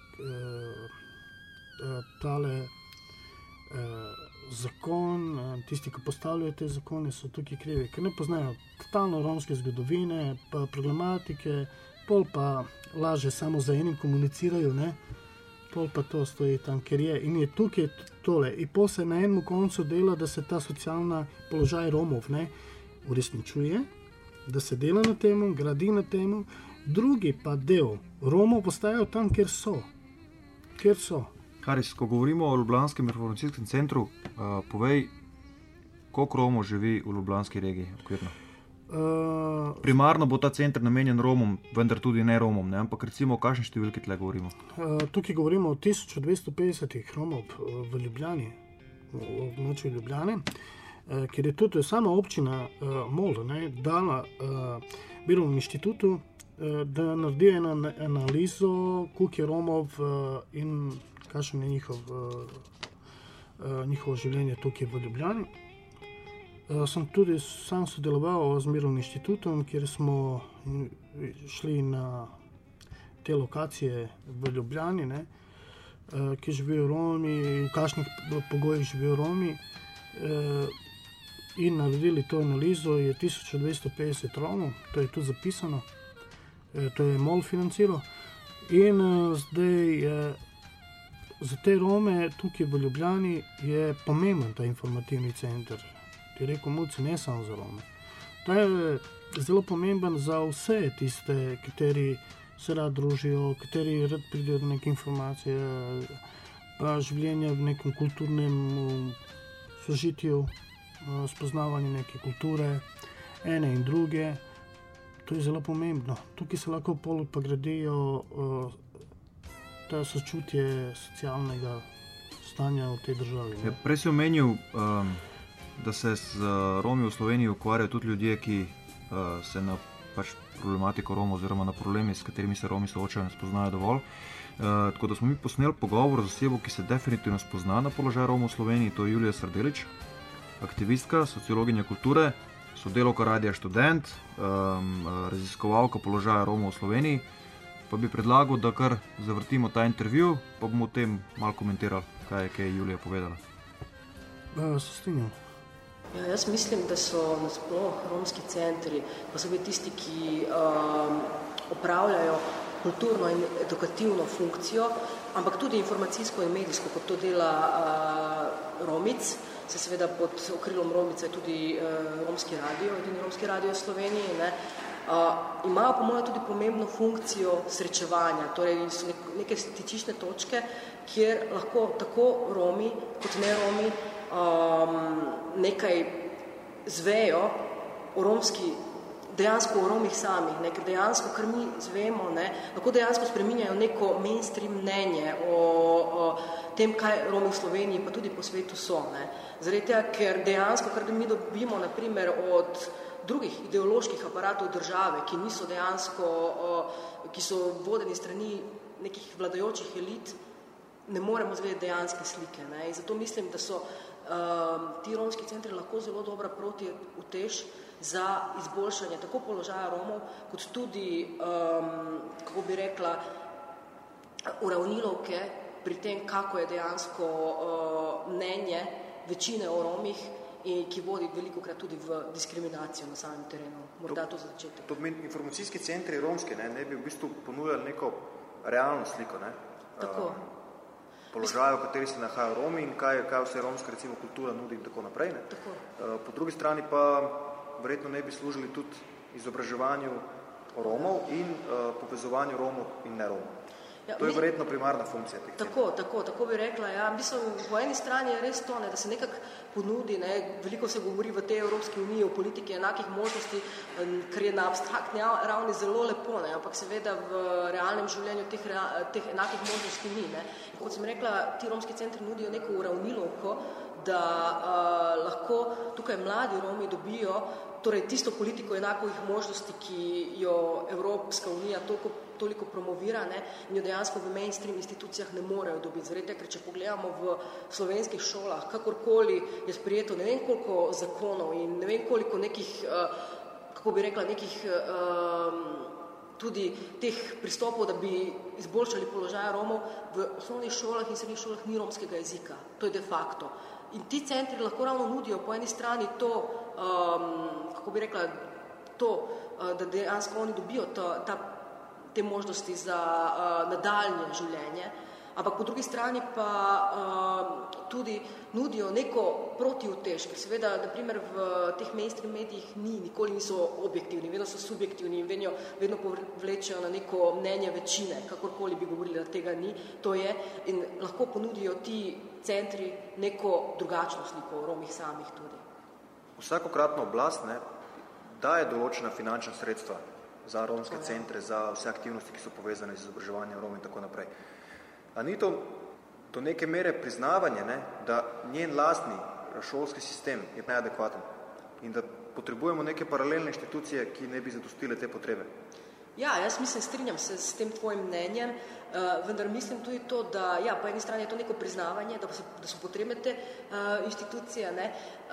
tale zakon, tisti, ki postavljajo te zakone, so tukaj krivi, ker ne poznajo totalno romske zgodovine, pa problematike, pol pa laže samo za enim komunicirajo, pol pa to stoji tam, ker je. In je tukaj tole. In pol se na enem koncu dela, da se ta socialna položaj Romov uresničuje, da se dela na temu, gradi na temu. Drugi pa del Romov postajajo tam, kjer so. Haris, ko govorimo o Ljubljanskem informacijskem centru, povej, koliko Romov živi v ljubljanski regiji okvirno? Primarno bo ta center namenjen Romom, vendar tudi ne Romom, ampak recimo o kakšni številki tle govorimo? Tukaj govorimo o 1250 Romov v Ljubljani, v območju Ljubljane, ker je tudi sama občina MOL dala Birovnemu inštitutu, da naredi eno analizo, koliko je Romov in kakšno je njihovo življenje tukaj v Ljubljani. Sem tudi sam sodeloval z Mirovnim inštitutom, kjer smo šli na te lokacije v Ljubljani, kjer živijo Romi, v kakšnih pogojih živijo Romi, in naredili to analizo. Je 1250 Romov, to je tudi zapisano, to je MOL financiral. In zdaj za te Rome tukaj v Ljubljani je pomemben ta informativni center. Ti rekel Muci, ne samo za Rome. To je zelo pomemben za vse tiste, kateri se rad družijo, kateri rad pridejo do neke informacije, pa življenje v nekem kulturnem sožitju, spoznavanje neke kulture, ene in druge. To je zelo pomembno. Tukaj se lahko pol pa gradijo ta sočutje socialnega stanja v tej državi. Prej si omenil, da se z Romi v Sloveniji ukvarjajo tudi ljudje, ki se na problematiko Romov oziroma na problemi, s katerimi se Romi soočajo, ne spoznajo dovolj. Tako da smo mi posneli pogovor z osebo, ki se definitivno spozna na položaj Romov v Sloveniji, to je Julija Srdelič, aktivistka, sociologinja kulture, sodelavka Radia Študent, raziskovalka položaja Romov v Sloveniji. Pa bi predlagal, da kar zavrtimo ta intervju, pa bomo o tem malo komentirali, kaj je Julija povedala. Se strinjam. Jaz mislim, da so nasploh romski centri, posebej tisti, ki opravljajo kulturno in edukativno funkcijo, ampak tudi informacijsko in medijsko, kot to dela Romic, se seveda pod okrilom Romice tudi romski radio, edini romski radio v Sloveniji, ne, imajo po mojem tudi pomembno funkcijo srečevanja, torej so neke stičišne točke, kjer lahko tako Romi kot ne Romi nekaj zvejo o romski, dejansko o Romih samih, ne, ker dejansko, kar mi zvemo, ne, lahko dejansko spreminjajo neko mainstream mnenje o tem, kaj Romi v Sloveniji, pa tudi po svetu so. Ne. Zaradi tega, ker dejansko, kar mi dobimo, naprimer, od drugih ideoloških aparatov države, ki niso dejansko, ki so vodeni strani nekih vladajočih elit, ne moremo zvedeti dejanske slike. Ne. In zato mislim, da so ti romski centri lahko zelo dobra protiutež za izboljšanje tako položaja Romov, kot tudi, kako bi rekla, uravnilovke pri tem, kako je dejansko mnenje večine o Romih, in ki vodi velikokrat tudi v diskriminacijo na samem terenu. Morda to za začetek. To pomeni, informacijski centri romski ne bi v bistvu ponujali neko realno sliko, ne? Tako. Položaje, v kateri se nahajajo Romi in kaj vse romska recimo kultura nudi in tako naprej. Ne? Tako. Po drugi strani pa verjetno ne bi služili tudi izobraževanju Romov in povezovanju Romov in ne Romov. Ja, to je verjetno primarna funkcija teh Tako bi rekla. Ja. Mislim, po eni strani je res to, ne, da se nekako ponudi, ne, veliko se govori v tej Evropski uniji o politiki enakih možnosti, kar je na abstraktni ravni zelo lepo, ne, ampak seveda v realnem življenju teh enakih možnosti ni. Ne. Kot sem rekla, ti romski centri nudijo neko uravnilovko, da lahko tukaj mladi Romi dobijo torej tisto politiko enakih možnosti, ki jo Evropska unija toliko promovira, ne, in jo dejansko v mainstream institucijah ne morejo dobiti. Zaradi, ker če pogledamo v slovenskih šolah, kakorkoli je sprejeto ne vem koliko zakonov in ne vem koliko nekih, kako bi rekla, nekih tudi teh pristopov, da bi izboljšali položaj Romov, v osnovnih šolah in srednjih šolah ni romskega jezika. To je de facto. In ti centri lahko ravno nudijo po eni strani to, kako bi rekla, to, da dejansko oni dobijo te možnosti za nadaljnje življenje, ampak po drugi strani pa tudi nudijo neko protiutež, ker seveda, naprimer, v teh mainstream medijih nikoli niso objektivni, vedno so subjektivni in vedno povlečejo na neko mnenje večine, kakorkoli bi govorili, da tega ni, to je, in lahko ponudijo ti centri neko drugačno sliko o Romih samih tudi. Vsakokratna oblast daje določena finančna sredstva za romske centre, za vse aktivnosti, ki so povezane z izobraževanjem Romov in tako naprej. A ni to do neke mere priznavanje, da njen lastni šolski sistem je neadekvaten in da potrebujemo neke paralelne inštitucije, ki ne bi zadostile te potrebe? Ja, jaz mislim, strinjam se s tem tvojim mnenjem, vendar mislim tudi to, da ja, po eni strani je to neko priznavanje, da so potrebne te institucije, ne,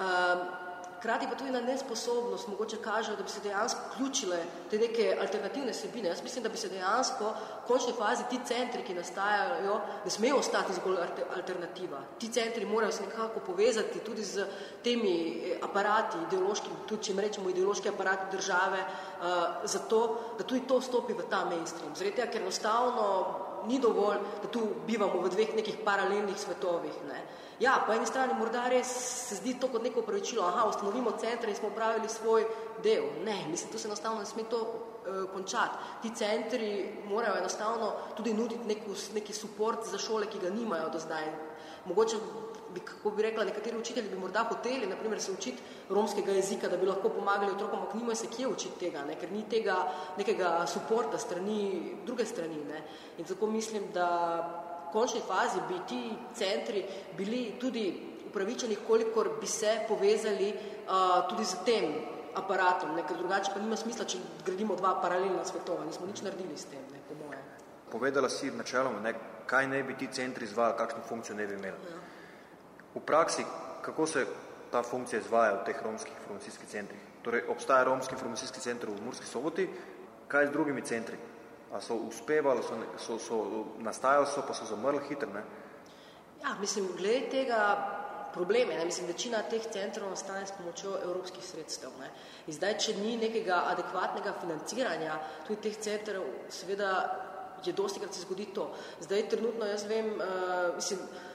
hkrati pa tudi na nesposobnost mogoče kažejo, da bi se dejansko vključile te neke alternativne vsebine. Jaz mislim, da bi se dejansko v končni fazi ti centri, ki nastajajo, ne smejo ostati zgolj alternativa. Ti centri morajo se nekako povezati tudi z temi aparati ideološkimi, tudi če rečemo ideološki aparati države, zato, da tudi to vstopi v ta mainstream. Zaradi tega, ker enostavno ni dovolj, da tu bivamo v dveh nekih paralelnih svetovih. Ne. Ja, po eni strani morda res se zdi to kot neko opravičilo, ustanovimo centre in smo opravili svoj del. Ne, mislim, tu se enostavno ne sme to končati. Ti centri morajo enostavno tudi nuditi neki support za šole, ki ga nimajo do zdaj. Mogoče kako bi rekla, nekateri učitelji bi morda hoteli, naprimer, se učiti romskega jezika, da bi lahko pomagali otrokom, ampak nimajo se kje učiti tega, ne, ker ni tega nekega supporta strani, druge strani. Ne. In zato mislim, da v končni fazi bi ti centri bili tudi upravičeni, kolikor bi se povezali tudi z tem aparatom, ne, ker drugače pa nima smisla, če gradimo dva paralelna svetova, nismo nič naredili s tem, ne, po moje. Povedala si načeloma, ne, kaj ne bi ti centri izvajali, kakšno funkcijo ne bi imeli. Ja. V praksi, kako se ta funkcija izvaja v teh romskih informacijskih centrih? Torej, obstaja romski informacijski center v Murski Soboti, kaj z drugimi centri? A so uspevali, nastajali so, pa so zamrli hitro, ne? Ja, mislim, glede tega probleme, ne? Mislim, večina teh centrov nastane s pomočjo evropskih sredstev, ne? In zdaj, če ni nekega adekvatnega financiranja tudi teh centrov, seveda je dostikrat se zgodi to. Zdaj, trenutno, jaz vem, mislim,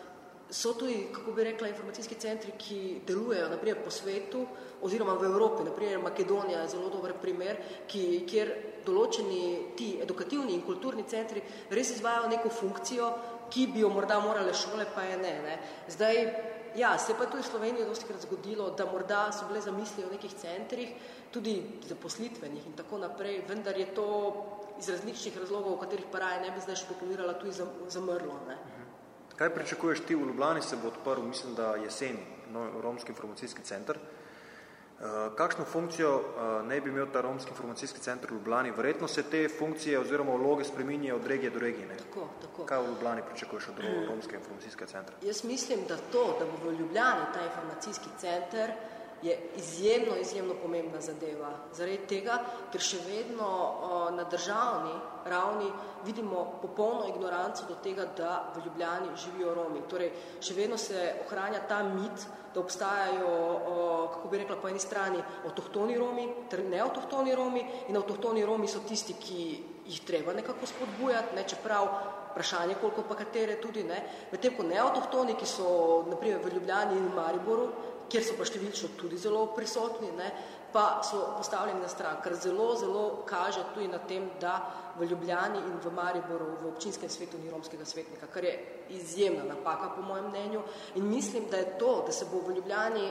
so tudi, kako bi rekla, informacijski centri, ki delujejo naprimer po svetu oziroma v Evropi, naprimer Makedonija je zelo dober primer, kjer določeni ti edukativni in kulturni centri res izvajajo neko funkcijo, ki bi jo morda morale šole, pa je ne. Zdaj, ja, se pa tudi v Sloveniji dostikrat zgodilo, da morda so bile zamisli o nekih centrih, tudi zaposlitvenih in tako naprej, vendar je to iz različnih razlogov, o katerih pa raje ne bi zdaj špekulirala, tudi zamrlo. Ne? Kaj pričakuješ ti? V Ljubljani se bo odprl, mislim, da jeseni, Romski informacijski center. Kakšno funkcijo ne bi imel ta Romski informacijski center v Ljubljani? Verjetno se te funkcije oziroma vloge spreminjajo od regije do regije. Ne? Tako. Kaj v Ljubljani pričakuješ od Romskega informacijskega centra? Jaz mislim, da da bo v Ljubljani ta informacijski center je izjemno pomembna zadeva. Zaradi tega, ker še vedno na državni ravni vidimo popolno ignoranco do tega, da v Ljubljani živijo Romi. Torej, še vedno se ohranja ta mit, da obstajajo, kako bi rekla, po eni strani avtohtoni Romi ter neavtohtoni Romi in avtohtoni Romi so tisti, ki jih treba nekako spodbujati, čeprav vprašanje, koliko pa katere tudi, medtem ko neavtohtoni, ki so naprimer v Ljubljani in Mariboru, kjer so pa številčno tudi zelo prisotni, pa so postavljeni na stran, kar zelo kaže tudi na tem, da v Ljubljani in v Mariboru v občinskem svetu ni romskega svetnika, kar je izjemna napaka po mojem mnenju in mislim, da je to, da se bo v Ljubljani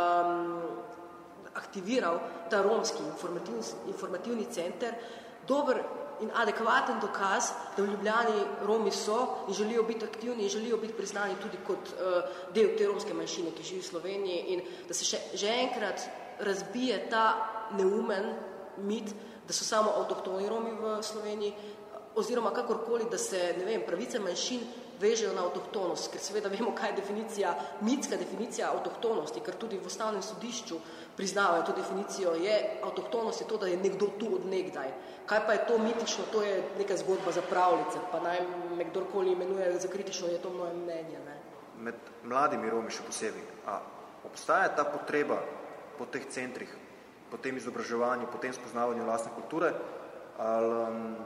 aktiviral ta romski informativni center, dober in adekvaten dokaz, da v Ljubljani Romi so in želijo biti aktivni in želijo biti priznani tudi kot del te romske manjšine, ki živi v Sloveniji in da se že enkrat razbije ta neumen mit, da so samo avtohtoni Romi v Sloveniji oziroma kakorkoli, da se, pravice manjšin vežejo na avtohtonost, ker seveda vemo, kaj je mitska definicija avtohtonosti, ker tudi v Ustavnem sodišču priznavajo to definicijo, avtohtonost je to, da je nekdo tu od nekdaj. Kaj pa je to mitično, to je neka zgodba za pravljice, pa naj me kdorkoli imenuje za kritično, je to moje mnenje. Med mladimi Romi še posebej, a obstaja ta potreba po teh centrih, po tem izobraževanju, po tem spoznavanju lastne kulture, ali...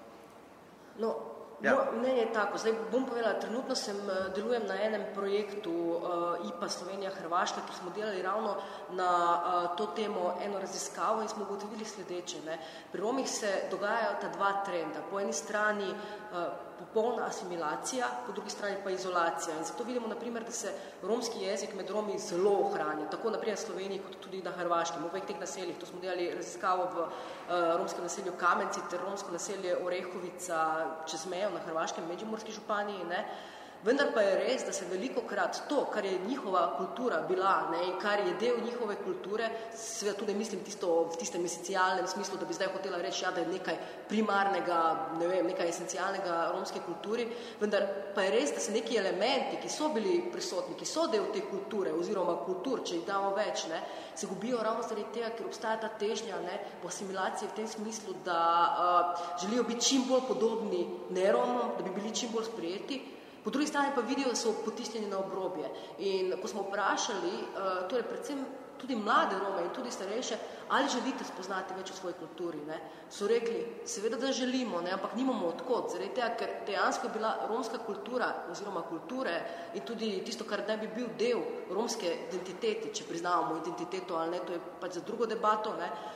Mnenje je tako. Zdaj bom povedala, trenutno delujem na enem projektu IPA Slovenija-Hrvaška, kjer smo delali ravno na to temo eno raziskavo in smo ugotovili sledeče. Pri Romih se dogajajo ta dva trenda. Po eni strani popolna asimilacija, po drugi strani pa izolacija. In zato vidimo, naprimer, da se romski jezik med Romi zelo ohranja, tako naprimer v Sloveniji, kot tudi na Hrvaškem, v obeh teh naseljih. To smo delali raziskavo v romskem naselju Kamenci ter romsko naselje Orehovica čez mejo na Hrvaškem, Međimurski županiji, Vendar pa je res, da se velikokrat to, kar je njihova kultura bila in kar je del njihove kulture, seveda tudi mislim v tistem esencialnem smislu, da bi zdaj hotela reči, da je nekaj primarnega, nekaj esencialnega romske kulturi, vendar pa je res, da se neki elementi, ki so bili prisotni, ki so del te kulture oziroma kultur, če jih damo več, se gubijo ravno zaradi tega, ker obstaja ta težnja po asimilaciji v tem smislu, da želijo biti čim bolj podobni neromom, da bi bili čim bolj sprejeti. Po drugi strani pa vidijo, da so potisnjeni na obrobje. In ko smo vprašali, torej predvsem tudi mlade Rome in tudi starejše, ali želite spoznati več o svoji kulturi, so rekli, seveda, da želimo, ampak nimamo odkot, zaradi tega, ker dejansko je bila romska kultura oziroma kulture in tudi tisto, kar naj bi bil del romske identitete, če priznavamo identiteto ali ne, to je pač za drugo debato,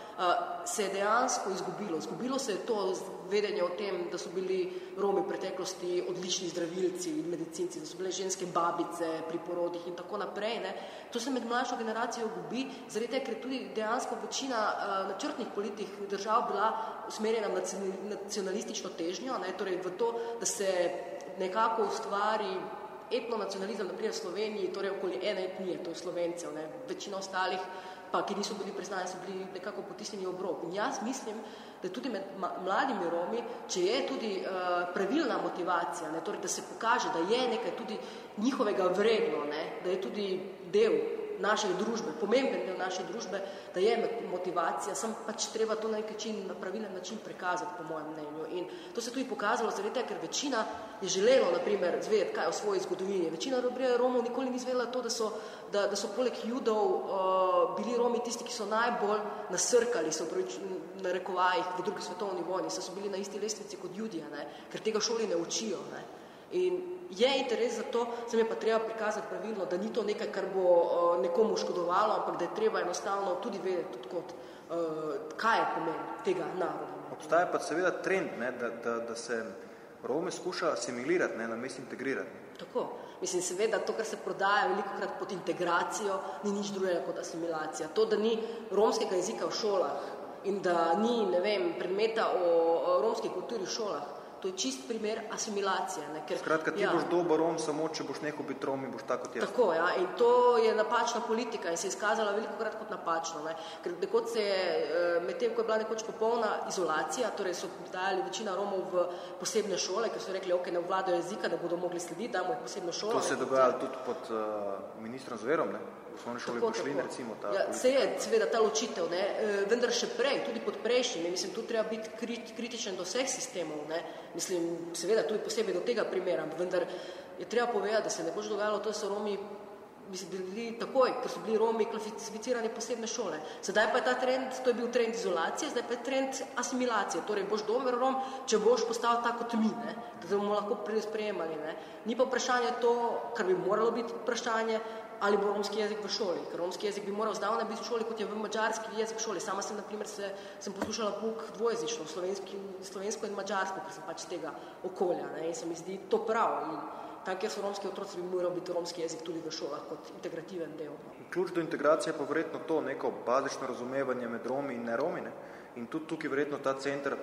se je dejansko izgubilo. Izgubilo se je to vedenje o tem, da so bili Romi v preteklosti odlični zdravilci in medicinci, da so bile ženske babice pri porodih in tako naprej. To se med mlajšo generacijo gubi, zaradi tega, ker tudi dejansko večina načrtnih politik držav bila usmerjena v nacionalistično težnjo, torej v to, da se nekako ustvari etnonacionalizem, naprimer v Sloveniji, torej okoli ene etnije, to je Slovencev, večina ostalih pa, ki niso bili priznani, so bili nekako potisnjeni ob rob. In jaz mislim, da tudi med mladimi Romi, če je tudi pravilna motivacija, torej da se pokaže, da je nekaj tudi njihovega vredno, da je tudi del naše družbe, pomemben del naše družbe, da je motivacija, sem pač treba to na pravilen način prikazati, po mojem mnenju. In to se tudi pokazalo zaradi tega, ker večina je želelo, naprimer, zvedeti, kaj o svoji zgodovini. Večina Romov nikoli ni zvedela to, da so poleg Judov bili Romi tisti, ki so najbolj nasrkali, so na rekovajih v drugi svetovni vojni, so bili na isti lestvici kot Judija, ker tega šoli ne učijo. In je interes za to, se mi pa treba prikazati pravilno, da ni to nekaj, kar bo nekomu škodovalo, ampak da je treba enostavno tudi vedeti, odkot, kaj je pomen tega naroda. Obstaja pa seveda trend, ne, da se Rome skuša asimilirati, ne, namesto integrirati. Tako. Mislim, seveda, to, kar se prodaja velikokrat pod integracijo, ni nič drugega kot asimilacija. To, da ni romskega jezika v šolah in da ni, ne vem, predmeta o romski kulturi v šolah, to je čist primer asimilacije. Ne? Ker, skratka, ti boš dober Rom samo, če boš nehal biti Rom in boš tako kot jaz. Tako, ja. In to je napačna politika in se je izkazala velikokrat kot napačno. Ne? Ker nekoč se je, medtem ko je bila nekoč popolna izolacija, torej so dajali večina Romov v posebne šole, ker so rekli, ok, ne obvladajo jezika, da bodo mogli slediti, dajmo jih posebno šolo. To se je dogajalo tudi pod ministrom Zverom, ne? V osnovni šoli pošli, recimo, ta ja, se je seveda ta ločitev, ne? Vendar še prej, tudi pod prejšnjimi, mislim, tu treba biti kritičen do vseh sistemov, ne? Mislim, seveda tudi posebej do tega primera, vendar je treba povedati, da se nekoč dogajalo to, da so Romi bili takoj, ker so bili Romi klasificirani posebne šole. Sedaj pa je ta trend, to je bil trend izolacije, zdaj pa je trend asimilacije. Torej, boš dober Rom, če boš postal tako kot mi, ne? Da bomo lahko sprejemali. Ne? Ni pa vprašanje to, kar bi moralo biti vprašanje, ali bo romski jezik v šoli. Ker romski jezik bi moral zdavnaj biti v šoli, kot je v mađarski jezik v šoli. Sama sem, na primer, sem poslušala pouk dvojezično, slovensko in mađarsko, ker sem pač tega okolja. Ne? In se mi zdi to prav. In tam, kjer so romski otroci, bi moral biti romski jezik tudi v šolah kot integrativen del. Ključ do integracije pa verjetno to, neko bazično razumevanje med Romi in neromi. Ne? In tudi tukaj verjetno ta center,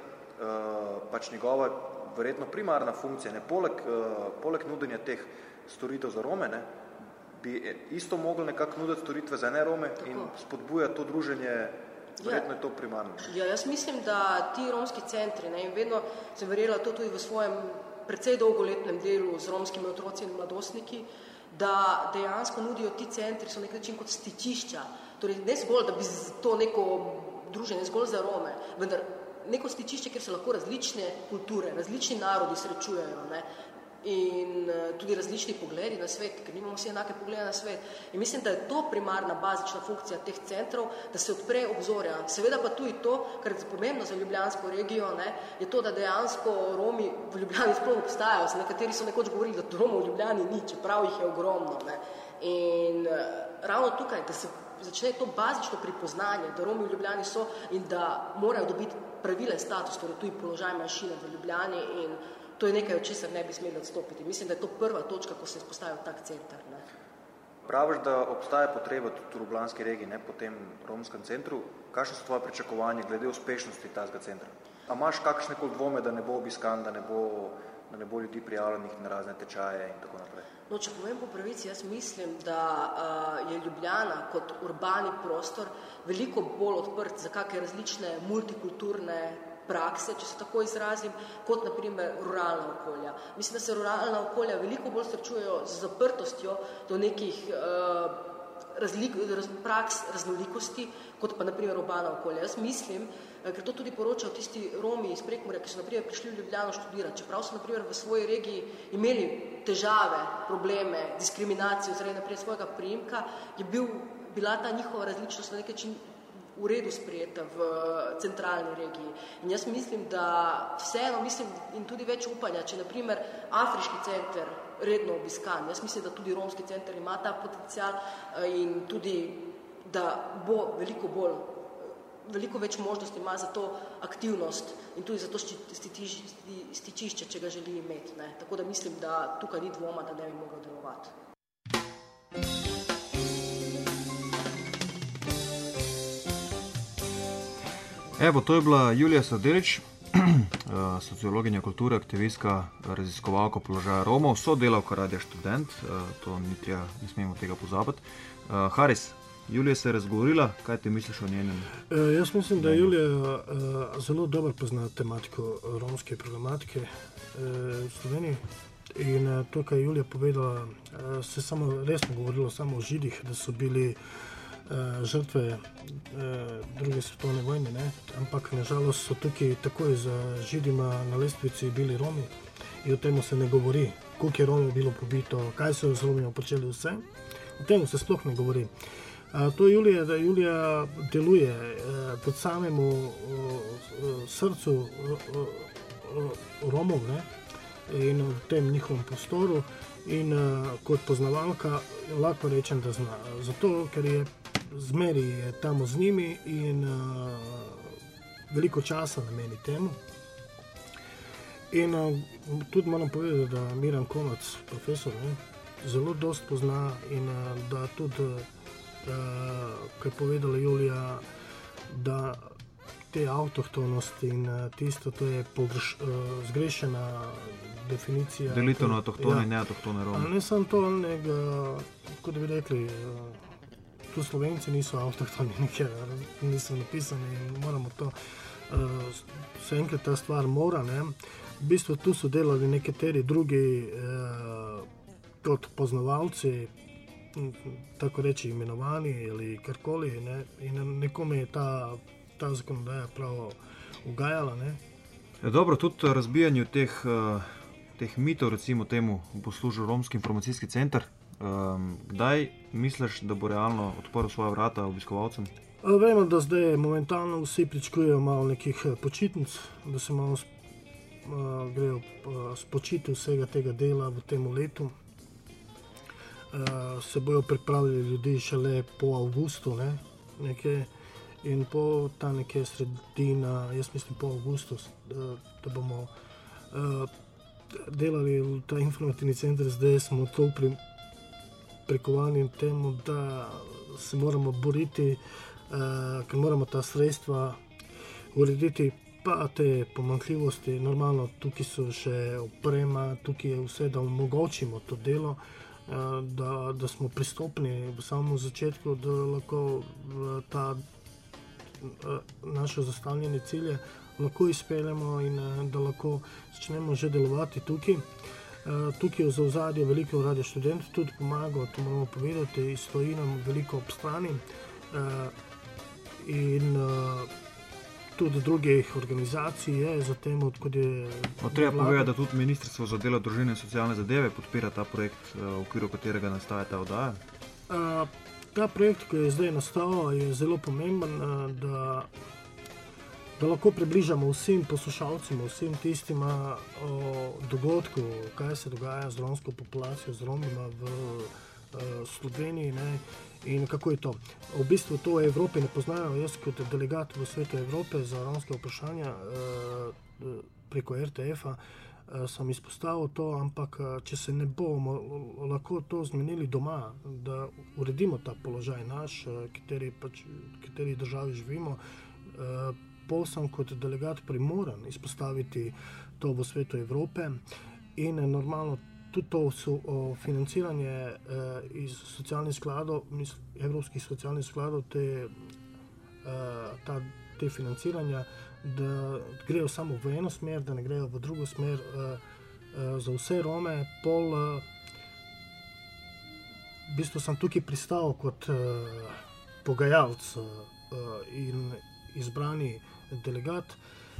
pač njegova verjetno primarna funkcija, ne? Poleg nudenja teh storitev za Rome, ne? Bi isto mogli nekako nuditi storitve za ne-Rome in spodbujati to druženje, verjetno je to primarno. Ja, jaz mislim, da ti romski centri, ne, in vedno sem verjela to tudi v svojem precej dolgoletnem delu z romskimi otroci in mladostniki, da dejansko nudijo ti centri, so nek način kot stičišča. Torej, ne zgolj, da bi to neko druženje zgolj za Rome, vendar neko stičišče, kjer se lahko različne kulture, različni narodi srečujejo, ne, in tudi različni pogledi na svet, ker nimamo vsi enake poglede na svet. In mislim, da je to primarna, bazična funkcija teh centrov, da se odpre obzorja. Seveda pa tudi to, kar je pomembno za ljubljansko regijo, ne, je to, da dejansko Romi v Ljubljani sploh obstajajo. Nekateri so nekoč govorili, da Romov v Ljubljani ni, čeprav jih je ogromno. Ne. In ravno tukaj, da se začne to bazično pripoznanje, da Romi v Ljubljani so in da morajo dobiti pravilen status, torej tudi položaj manjšine v Ljubljani, in to je nekaj, od česar ne bi smeli odstopiti. Mislim, da je to prva točka, ko se izpostavil tak center. Ne. Praviš, da obstaja potreba tudi v ljubljanski regiji, ne, po tem romskem centru. Kakšne so tvoje pričakovanje glede uspešnosti tazga centra? A imaš kakšne koli dvome, da ne bo obiskan, da ne bo ljudi prijavljenih na razne tečaje in tako naprej? No, če povem po pravici, jaz mislim, da je Ljubljana kot urbani prostor veliko bolj odprt za kakšne različne multikulturne prakse, če se tako izrazim, kot na primer ruralna okolja. Mislim, da se ruralna okolja veliko bolj srečujejo z zaprtostjo do nekih praks raznolikosti, kot pa na primer urbana okolja. Jaz mislim, ker to tudi poročajo tisti Romi iz Prekmurja, ki so na primer prišli v Ljubljano študirati, čeprav so na primer v svoji regiji imeli težave, probleme, diskriminacijo zaradi na primer svojega priimka, je bila ta njihova različnost na nek način v redu sprejeta v centralni regiji. In jaz mislim, da vseeno, in tudi več upanja, če na primer afriški center redno obiskan, jaz mislim, da tudi romski center ima ta potencial in tudi, da bo veliko več možnosti ima za to aktivnost in tudi za to stičišče, če ga želi imeti. Ne. Tako da mislim, da tukaj ni dvoma, da ne bi mogel delovati. Evo, to je bila Julija Sardelič, sociologinja kulture, aktivistka, raziskovalka položaja Romov, sodelavka Radia Študent, to ne smemo tega pozabiti. Haris, Julija se je razgovorila, kaj ti misliš o njenem? Jaz mislim, da Julija zelo dobro pozna tematiko romske problematike v Sloveniji. In to, kar je Julija povedala, se samo resno govorilo samo o Židih, da so bili žrtve druge svetovne vojne, ne? Ampak nažalost so tukaj takoj za Židima na lestvici bili Romi in o tem se ne govori, koliko je Romov bilo pobito, kaj so z Romima počeli vse. O tem se sploh ne govori. To je Julija, da Julija deluje pod samemu srcu Romov, ne? in v tem njihovem prostoru in kot poznavalka lahko rečem, da zna. Zato, ker je zmeri tam z njimi in veliko časa nameni temu. In tudi moram povedati, da Miran Konac, profesor, zelo dost pozna in da tudi, ko je povedala Julija, da te avtohtonosti in tisto, to je zgrešena definicija. Delitev na avtohtone in neavtohtone Rome. Ne samo to, kot bi rekli, tu Slovenci niso avtohtoni, nikjer niso napisani in moramo to, se enkrat ta stvar mora, ne. V bistvu tu so delali nekateri drugi kot poznavalci, tako reči imenovani ali karkoli, ne, in nekome je ta zakonodaja prav ugajala, ne. Dobro, tudi razbijanju teh mitov, recimo temu, bo služil Romski informacijski center. Kdaj misliš, da bo realno odprl svoja vrata obiskovalcem? Vemo, da zdaj momentalno vsi pričakujejo malo nekih počitnic, da se malo grejo spočiti vsega tega dela v tem letu. Se bojo pripravili ljudi šele po avgustu, ne, nekje, in po ta nekje sredina, jaz mislim po avgustu, da bomo delali v ta informativni center. Zdaj smo to prikovani temu, da se moramo boriti, ker moramo ta sredstva urediti, pa te pomanjkljivosti. Normalno, tukaj so še oprema, tukaj je vse, da omogočimo to delo, da smo pristopni v samem začetku, da lahko ta naše zastavljene cilje lahko izpeljemo in da lahko začnemo že delovati tukaj. Tukaj je za ozadje veliko Radio Študent tudi pomagal, to moramo povedati, stoji nam veliko ob strani in tudi drugih organizacij je za tem, odkud je... Treba povedati, da tudi Ministrstvo za delo, družine in socialne zadeve podpira ta projekt, v okviru katerega nastaja ta oddaja. Ta projekt, ki je zdaj nastal, je zelo pomemben, da lahko približamo vsem poslušalcem, vsem tistim o dogodku, kaj se dogaja z romsko populacijo, z Romima v Sloveniji, ne, in kako je to. V bistvu to v Evropi ne poznajo. Jaz kot delegat v Svetu Evrope za romske vprašanja preko RTF-a sem izpostavil to, ampak če se ne bomo lahko to zmenili doma, da uredimo ta položaj naš, kateri državi živimo, sem kot delegat primoran izpostaviti to v Svetu Evrope in normalno tudi to financiranje iz socialnih skladov, evropskih socialnih skladov, te financiranja, da grejo samo v eno smer, da ne grejo v drugo smer za vse Rome. V bistvu sem tukaj pristal kot pogajalec in izbrani delegat.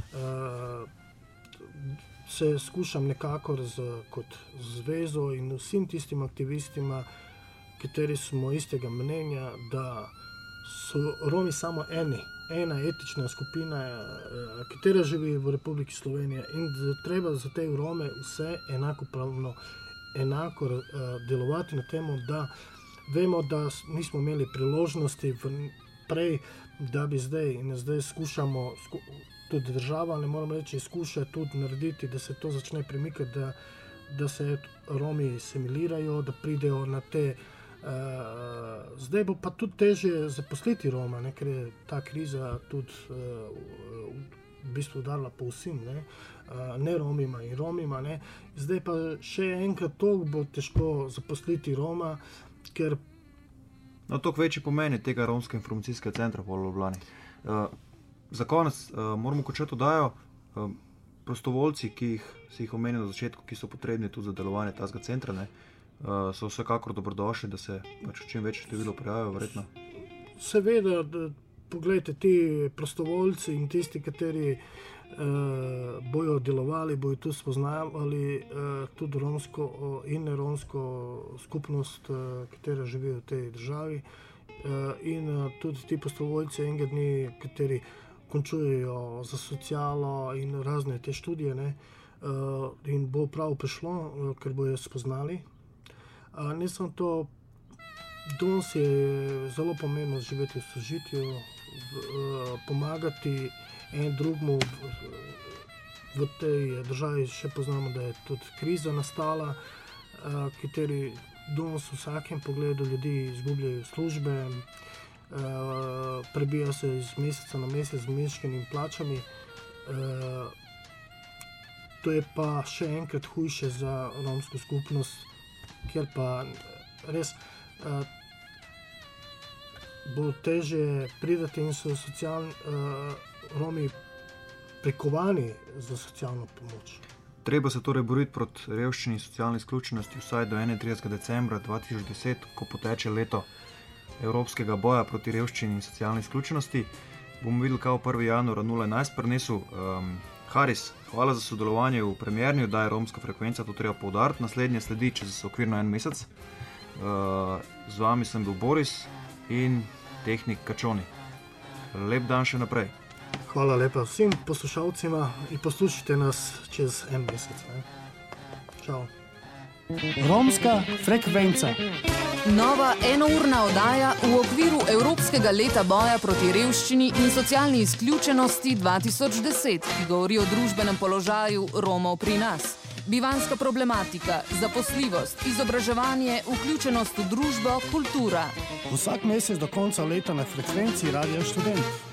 Se skušam nekako kot zvezo in vsem tistim aktivistima, kateri smo istega mnenja, da so Romi samo ena etična skupina, katera živi v Republiki Slovenije in da treba za te Rome vse enako delovati na temu, da vemo, da nismo imeli priložnosti prej, da bi zdaj skušamo, tudi država, ne moram reči, skuša tudi narediti, da se to začne premikati, da se Romi asimilirajo, da pridejo na te. Zdaj bo pa tudi težje zaposliti Roma, ne, ker je ta kriza tudi v bistvu udarila po vsem, ne Romima in Romima. Ne. Zdaj pa še enkrat toliko bo težko zaposliti Roma, ker... No, toliko večji pomeni tega Romskega informacijskega centra v Ljubljani. Za konec moramo končati oddajo. Prostovoljci, ki si jih omenil na začetku, ki so potrebni tudi za delovanje tazga centra, ne, so vsekakor dobrodošli, da se pač čim večje število prijavijo, verjetno. Seveda, poglejte, ti prostovoljci in tisti, kateri bojo delovali, bojo tu spoznavali tudi romsko in neromsko skupnost, katera živi v tej državi, in tudi ti prostovoljci enega dni, kateri končujejo za socialo in razne te študije, ne, in bo prav prišlo, ker bojo spoznali. Ne samo to, danes je zelo pomembno živeti v sožitju, pomagati en drugmu. V tej državi še poznamo, da je tudi kriza nastala, kateri danes v vsakem pogledu ljudi izgubljajo službe, prebija se iz meseca na mesec z meškanimi plačami. To je pa še enkrat hujše za romsko skupnost, ker pa res bo težje pridati in so Romi prikovani za socialno pomoč. Treba se torej boriti proti revščini in socialni izključenosti vsaj do 31. decembra 2010, ko poteče leto evropskega boja proti revščini in socialni izključenosti. Bomo videli, kaj v 1. januara 2011 prinesel. Haris, hvala za sodelovanje v premierni oddaji Romska frekvenca, to treba poudariti. Naslednje sledi čez okvirno 1 mesec. Z vami sem bil Boris in tehnik Kačoni. Lep dan še naprej. Hvala lepa vsem poslušalcima in poslušajte nas čez 1 mesec. Čau. Romska frekvenca. Nova enourna oddaja v okviru Evropskega leta boja proti revščini in socialni izključenosti 2010, ki govori o družbenem položaju Romov pri nas. Bivanjska problematika, zaposljivost, izobraževanje, vključenost v družbo, kultura. Vsak mesec do konca leta na frekvenciji Radia Študent.